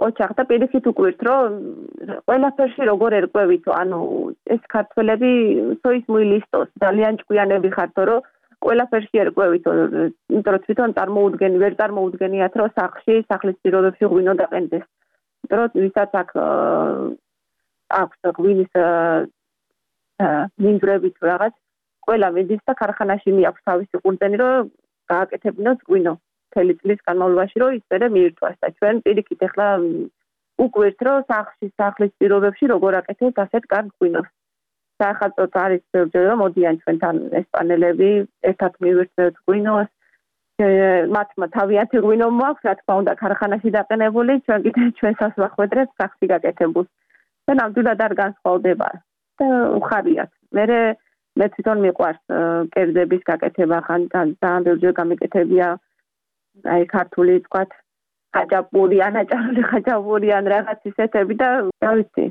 ოჩახ და პირიქით უკვირთ, რომ ყველაფერში როგორ ერკვევითო, ანუ ეს ქართველები სოის მუილისტოს ძალიან ჭკვიანები ხართო, რომ ყველაფერში ერკვევითო, იმიტომ რომ თვითონ ვერ წარმოუდგენიათ, რომ სახლის პირობებში ღვინო დაყენდეს. იმიტომ რომ ვისაც აქვს ღვინის მინდვრები თუ რაღაც, ყველა მიდის და ქარხანაში მიაქვს თავისი ყურძენი, რომ გააკეთებინოს ღვინო. მთელი წლის განმავლობაში, რომ ის მერე მიირთვას და ჩვენ პირიქით ახლა უკვირთ, რომ სახლის პირობებში როგორ აკეთებს ასეთ კარგ ღვინოს. საახალწლოდ არის ბევრჯერ, რომ მოდიან ჩვენთან ესპანელები, ერთად მივირთვევთ ღვინოს, მათმა თავიანთი ღვინო მოაქვს, რა თქმა უნდა, ქარხანაში დაყენებული, ჩვენ კიდე ჩვენსაც ვახვედრებთ სახლში გაკეთებულს. და ნამდვილად არ განსხვავდება და უხარიათ. მე თვითონ მიყვარს კერძების გაკეთება, ძალიან ბევრჯერ გამიკეთებია აი ქართული თქვათ ხაჭაპური, ანაჭარული ხაჭაპური ან რაღაც ისეთები და რა ვიცი.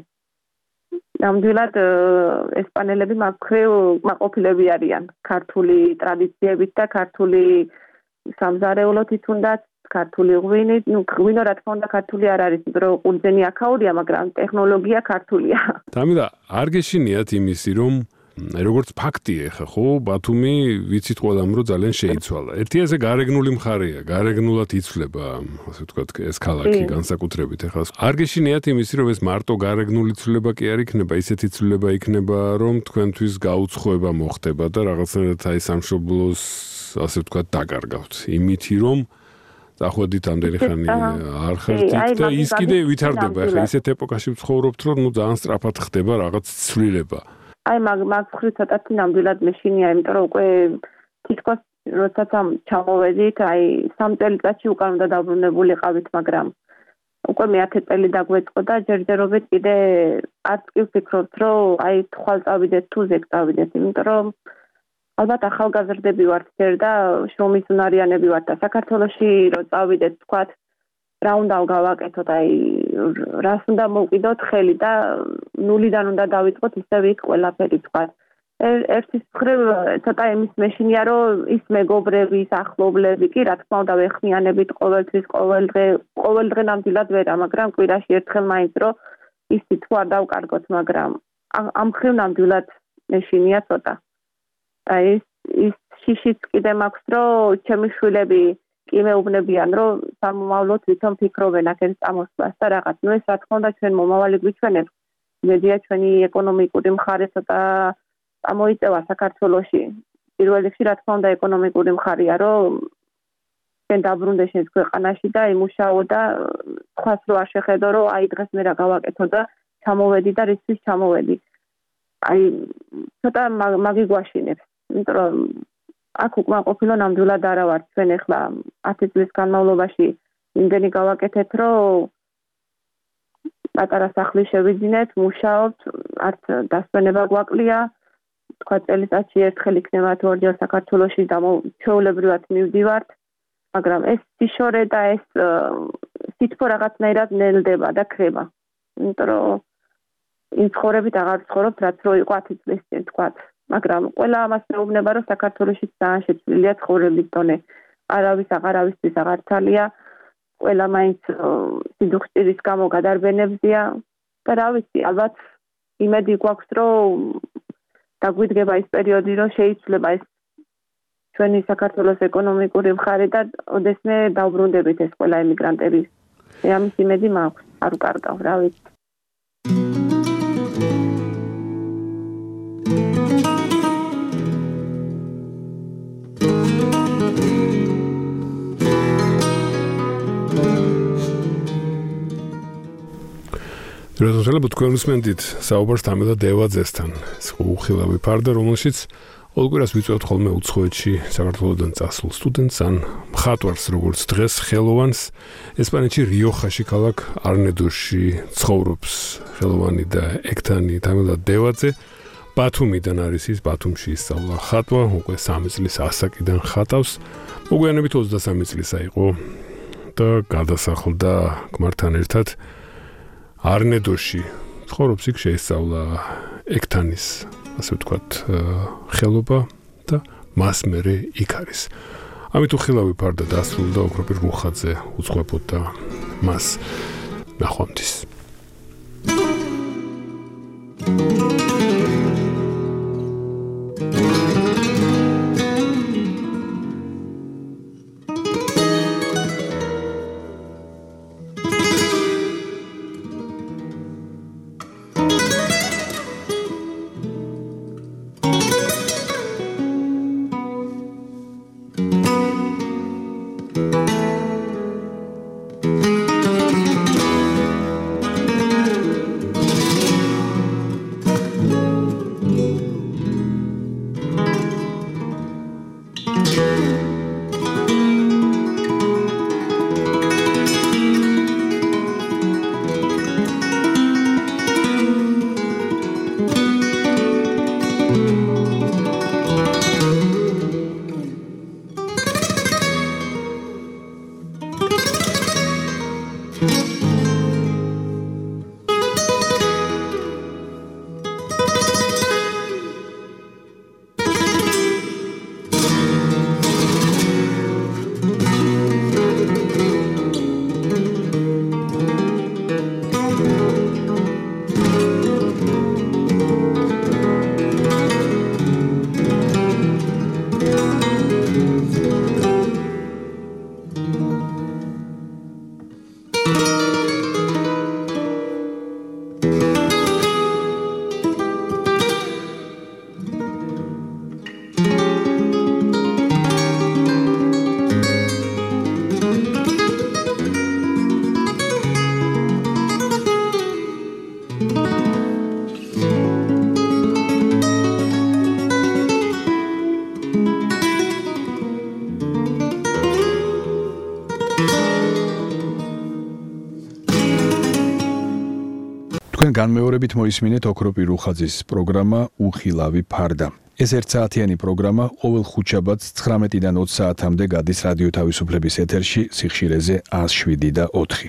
ნამდვილად ესპანელები მაგხრივ მაყოფილები არიან ქართული ტრადიციებით და ქართული სამზარეულოთი თუნდაც ქართული ღვინით, ღვინო რა თქმა უნდა ქართული არ არის, იმიტომ რომ ყურძენი აქაურია, მაგრამ ტექნოლოგია ქართულია. თამიდა, არ გეშინიათ იმისი, რომ როგორც ფაქტია ხა ხო ბათუმი ვიცით ყველამ რომ ძალიან შეიცვალა. ერთი ასე გარეგნული მხარეა, გარეგნულად იცვლება, ასე ვთქვათ, ეს ქალაქი განსაკუთრებით ახლა. არ გეშინიათ იმისი რომ ეს მარტო გარეგნული ცვლილება კი არ იქნება, ისეთი ცვლილება იქნება, რომ თქვენთვის გაუცხოება მოხდება და რაღაცნაირად აი სამშობლოს ასე ვთქვათ დაკარგავთ. იმითი რომ დახვედით ამდენი ხანი არ ხართ და ის კიდე ვითარდება. ახლა ისეთ ეპოქაში ვცხოვრობთ, რომ ძალიან სწრაფად ხდება რაღაც ცვლილება. აი მაგ ხრი ცოტათი ნამდვილად მეშინია, იმიტომ რომ უკვე თითქოს როდესაც ჩამოვედით, აი 3 წელიწადში უკან უნდა დაბრუნებულიყავით, მაგრამ უკვე მე-10 წელი დაგვეწყო და ჯერჯერობით კიდე არც კი ვფიქრობთ, რომ აი თვალ წავიდეთ თუ ზეგ წავიდეთ, იმიტომ რომ ალბათ ახალგაზრდები ვართ ჯერ და შრომის უნარიანები ვართ და საქართველოში რომ წავიდეთ, თქვათ რა უნდა გავაკეთოთ, აი რას უნდა მოვყიდოთ ხელი და ნულიდან უნდა დავიწყოთ ისევ იქ ყველაფერი თქვა. ერთის მხრივ ცოტა იმის მეშინია, რომ ის მეგობრები, ახლობლები კი რა თქმა უნდა ვეხმიანებით ყოველთვის ყოველ დღე ნამდვილად ვერა, მაგრამ კვირაში ერთხელ მაინც რომ ისი თუ არ დავკარგოთ, მაგრამ ამ მხრივ ნამდვილად მეშინია ცოტა. აი ის შიშიც კიდე მაქვს, რომ ჩემი შვილები კი მეუბნებიან, რომ სამომავლოდ თვითონ ფიქრობენ აქეთ წამოსვლას და რაღაც. ნუ ეს რა თქმა უნდა ჩვენ მომავალი გვიჩვენებს. მედია ჩვენი ეკონომიკური მხარე ცოტა წამოიწევა საქართველოში. პირველ რიგში რა თქმა უნდა ეკონომიკური მხარეა, რომ ჩვენ დაბრუნდე შენს ქვეყანაში და იმუშაო და სხვას რო არ შეხედო, რომ აი დღეს მე რა გავაკეთო და ჩამოვედი და რისთვის ჩამოვედი. აი ცოტა მაგი გვაშინებს. იმიტომ რომ აქ უკმაყოფილო ნამდვილად არა ვარ ჩვენ ახლა 10 წლის განმავლობაში იმდენი გავაკეთეთ, რომ პატარა სახლი შევიძინეთ, მუშაობთ, არც დასვენება გვაკლია, თქვა წელიწადში ერთხელ იქნება თუ ორჯერ საქართველოში ჩვეულებრივად მივდივართ, მაგრამ ეს სიშორე და ეს სითბო რაღაცნაირად ნელდება და ქრება. იმიტომ რომ იმ ცხოვრებით აღარ ვცხოვრობთ, რაც რო იყო 10 წლის წინ თქვათ. მაგრამ ყველა ამას მეუბნება, რომ საქართველოში ძალიან შეცვლილია ცხოვრების დონე. აღარავისთვის აღარ თალია, ყველა მაინც სიდუხჭირის გამო გადარბენებზია და რა ვიცი, ალბათ იმედი გვაქვს, რომ დაგვიდგება ის პერიოდი, რომ შეიცვლება ეს ჩვენი საქართველოს ეკონომიკური მხარე და ოდესმე დავბრუნდებით ეს ყველა ემიგრანტები. ამის იმედი მაქვს, არ ვკარგავ, რა ვიცი. როდესაც თქვენ უსმენთ საუბარს თამიდა დევაძესთან, უხილავი ფარდა, რომელშიც ოლკვირას ვიწევთ ხოლმე უცხოეთში საქართველოდან წასულ სტუდენტს ან მხატვარს, როგორც დღეს ხელოვანს, ესპანეთში რიოხაში ქალაქ არნედოში ცხოვრობს ხელოვანი და ექთანი თამიდა დევაძე. ბათუმიდან არის ის, ბათუმში ისწავლა ხატვა, უკვე 3 წლის ასაკიდან ხატავს. მოგვიანებით 23 წლისა იყო და გადასახლდა ქმართან ერთად არნედოში. ცხოვრობს იქ, შეისწავლა ექთანის, ასე ვთქვათ, ხელობა და მას მერე იქ არის. ამით უხილავი ფარდა დასრულდა, ოქროპირ მუხაძე უძღვებოდა მას. ნახვამდის. განმეორებით მოისმინეთ ოქროპირ რუხაძის პროგრამა უხილავი ფარდა. ეს 1 საათიანი პროგრამა ყოველ ხუთშაბათს 19-დან 20 საათამდე გადის რადიო თავისუფლების ეთერში სიხშირეზე 107.4.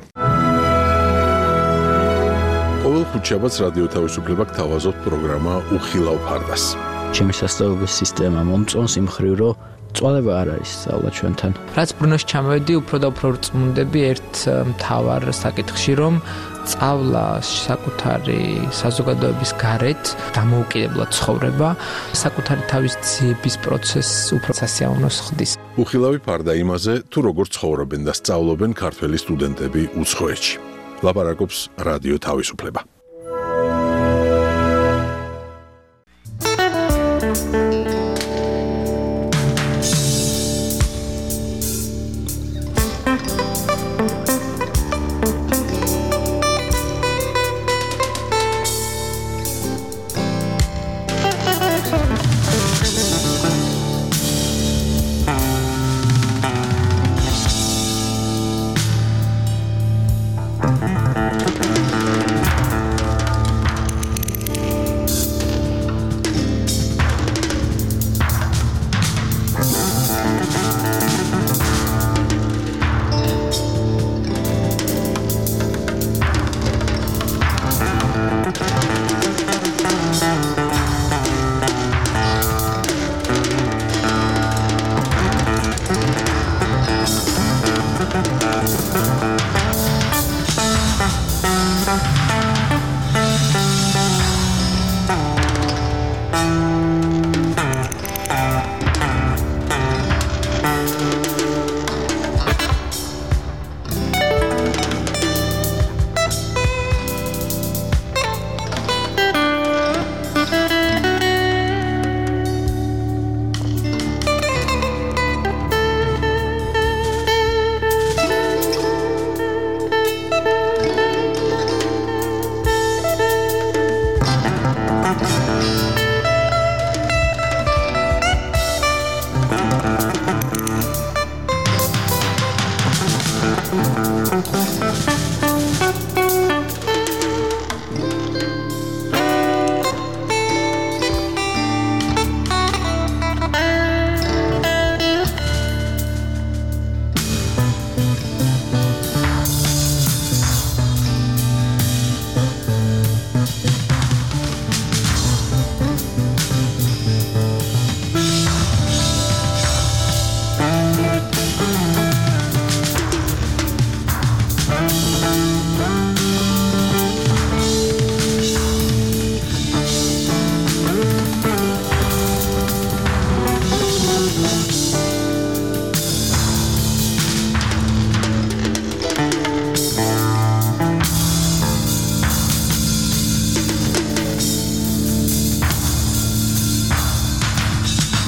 ყოველ ხუთშაბათს რადიო თავისუფლება გთავაზობთ პროგრამა უხილავ ფარდას. ჩემი სასწავლებელი სისტემა მომწონს იმ ხრივ, რომ წვალება არ არის სწავლა ჩვენთან. რაც ბრუნოში ჩამოვედი, უფრო და უფრო რწმუნდები ერთ მთავარ საკითხში, რომ სწავლა საკუთარი საზოგადოების გარეთ დამოუკიდებლად ცხოვრება, საკუთარი თავის ძიების პროცესს უფრო სასიამოვნოს ხდის. უხილავი ფარდა იმაზე, თუ როგორ ცხოვრობენ და სწავლობენ ქართველი სტუდენტები უცხოეთში. ლაპარაკობს რადიო თავისუფლება.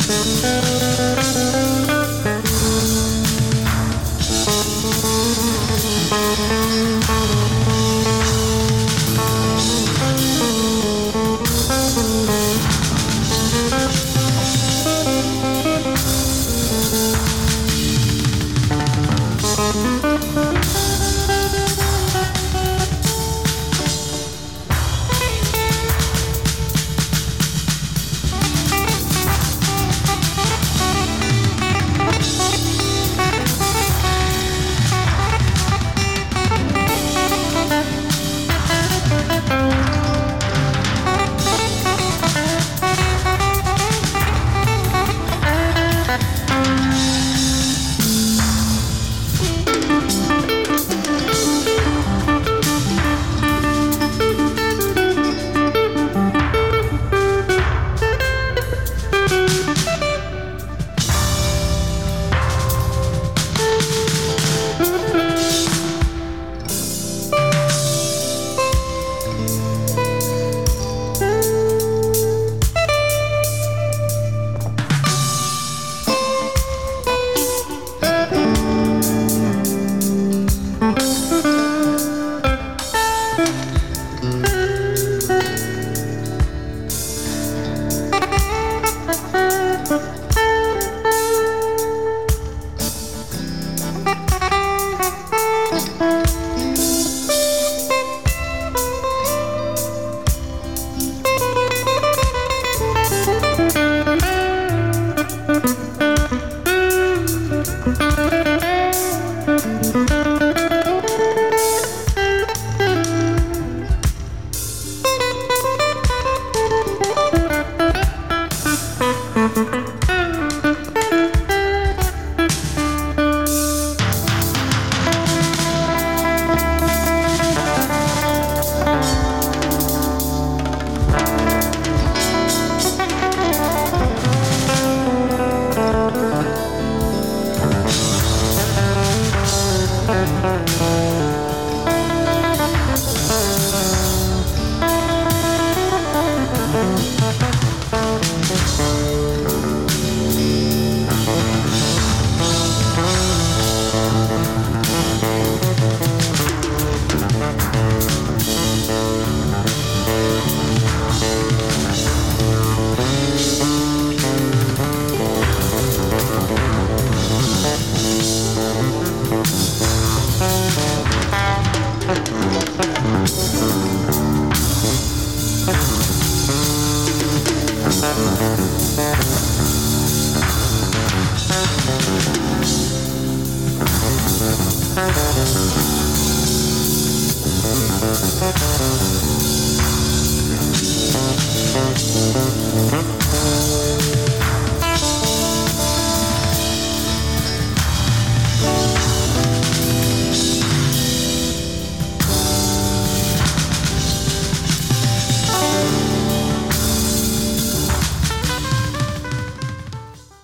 Thank you.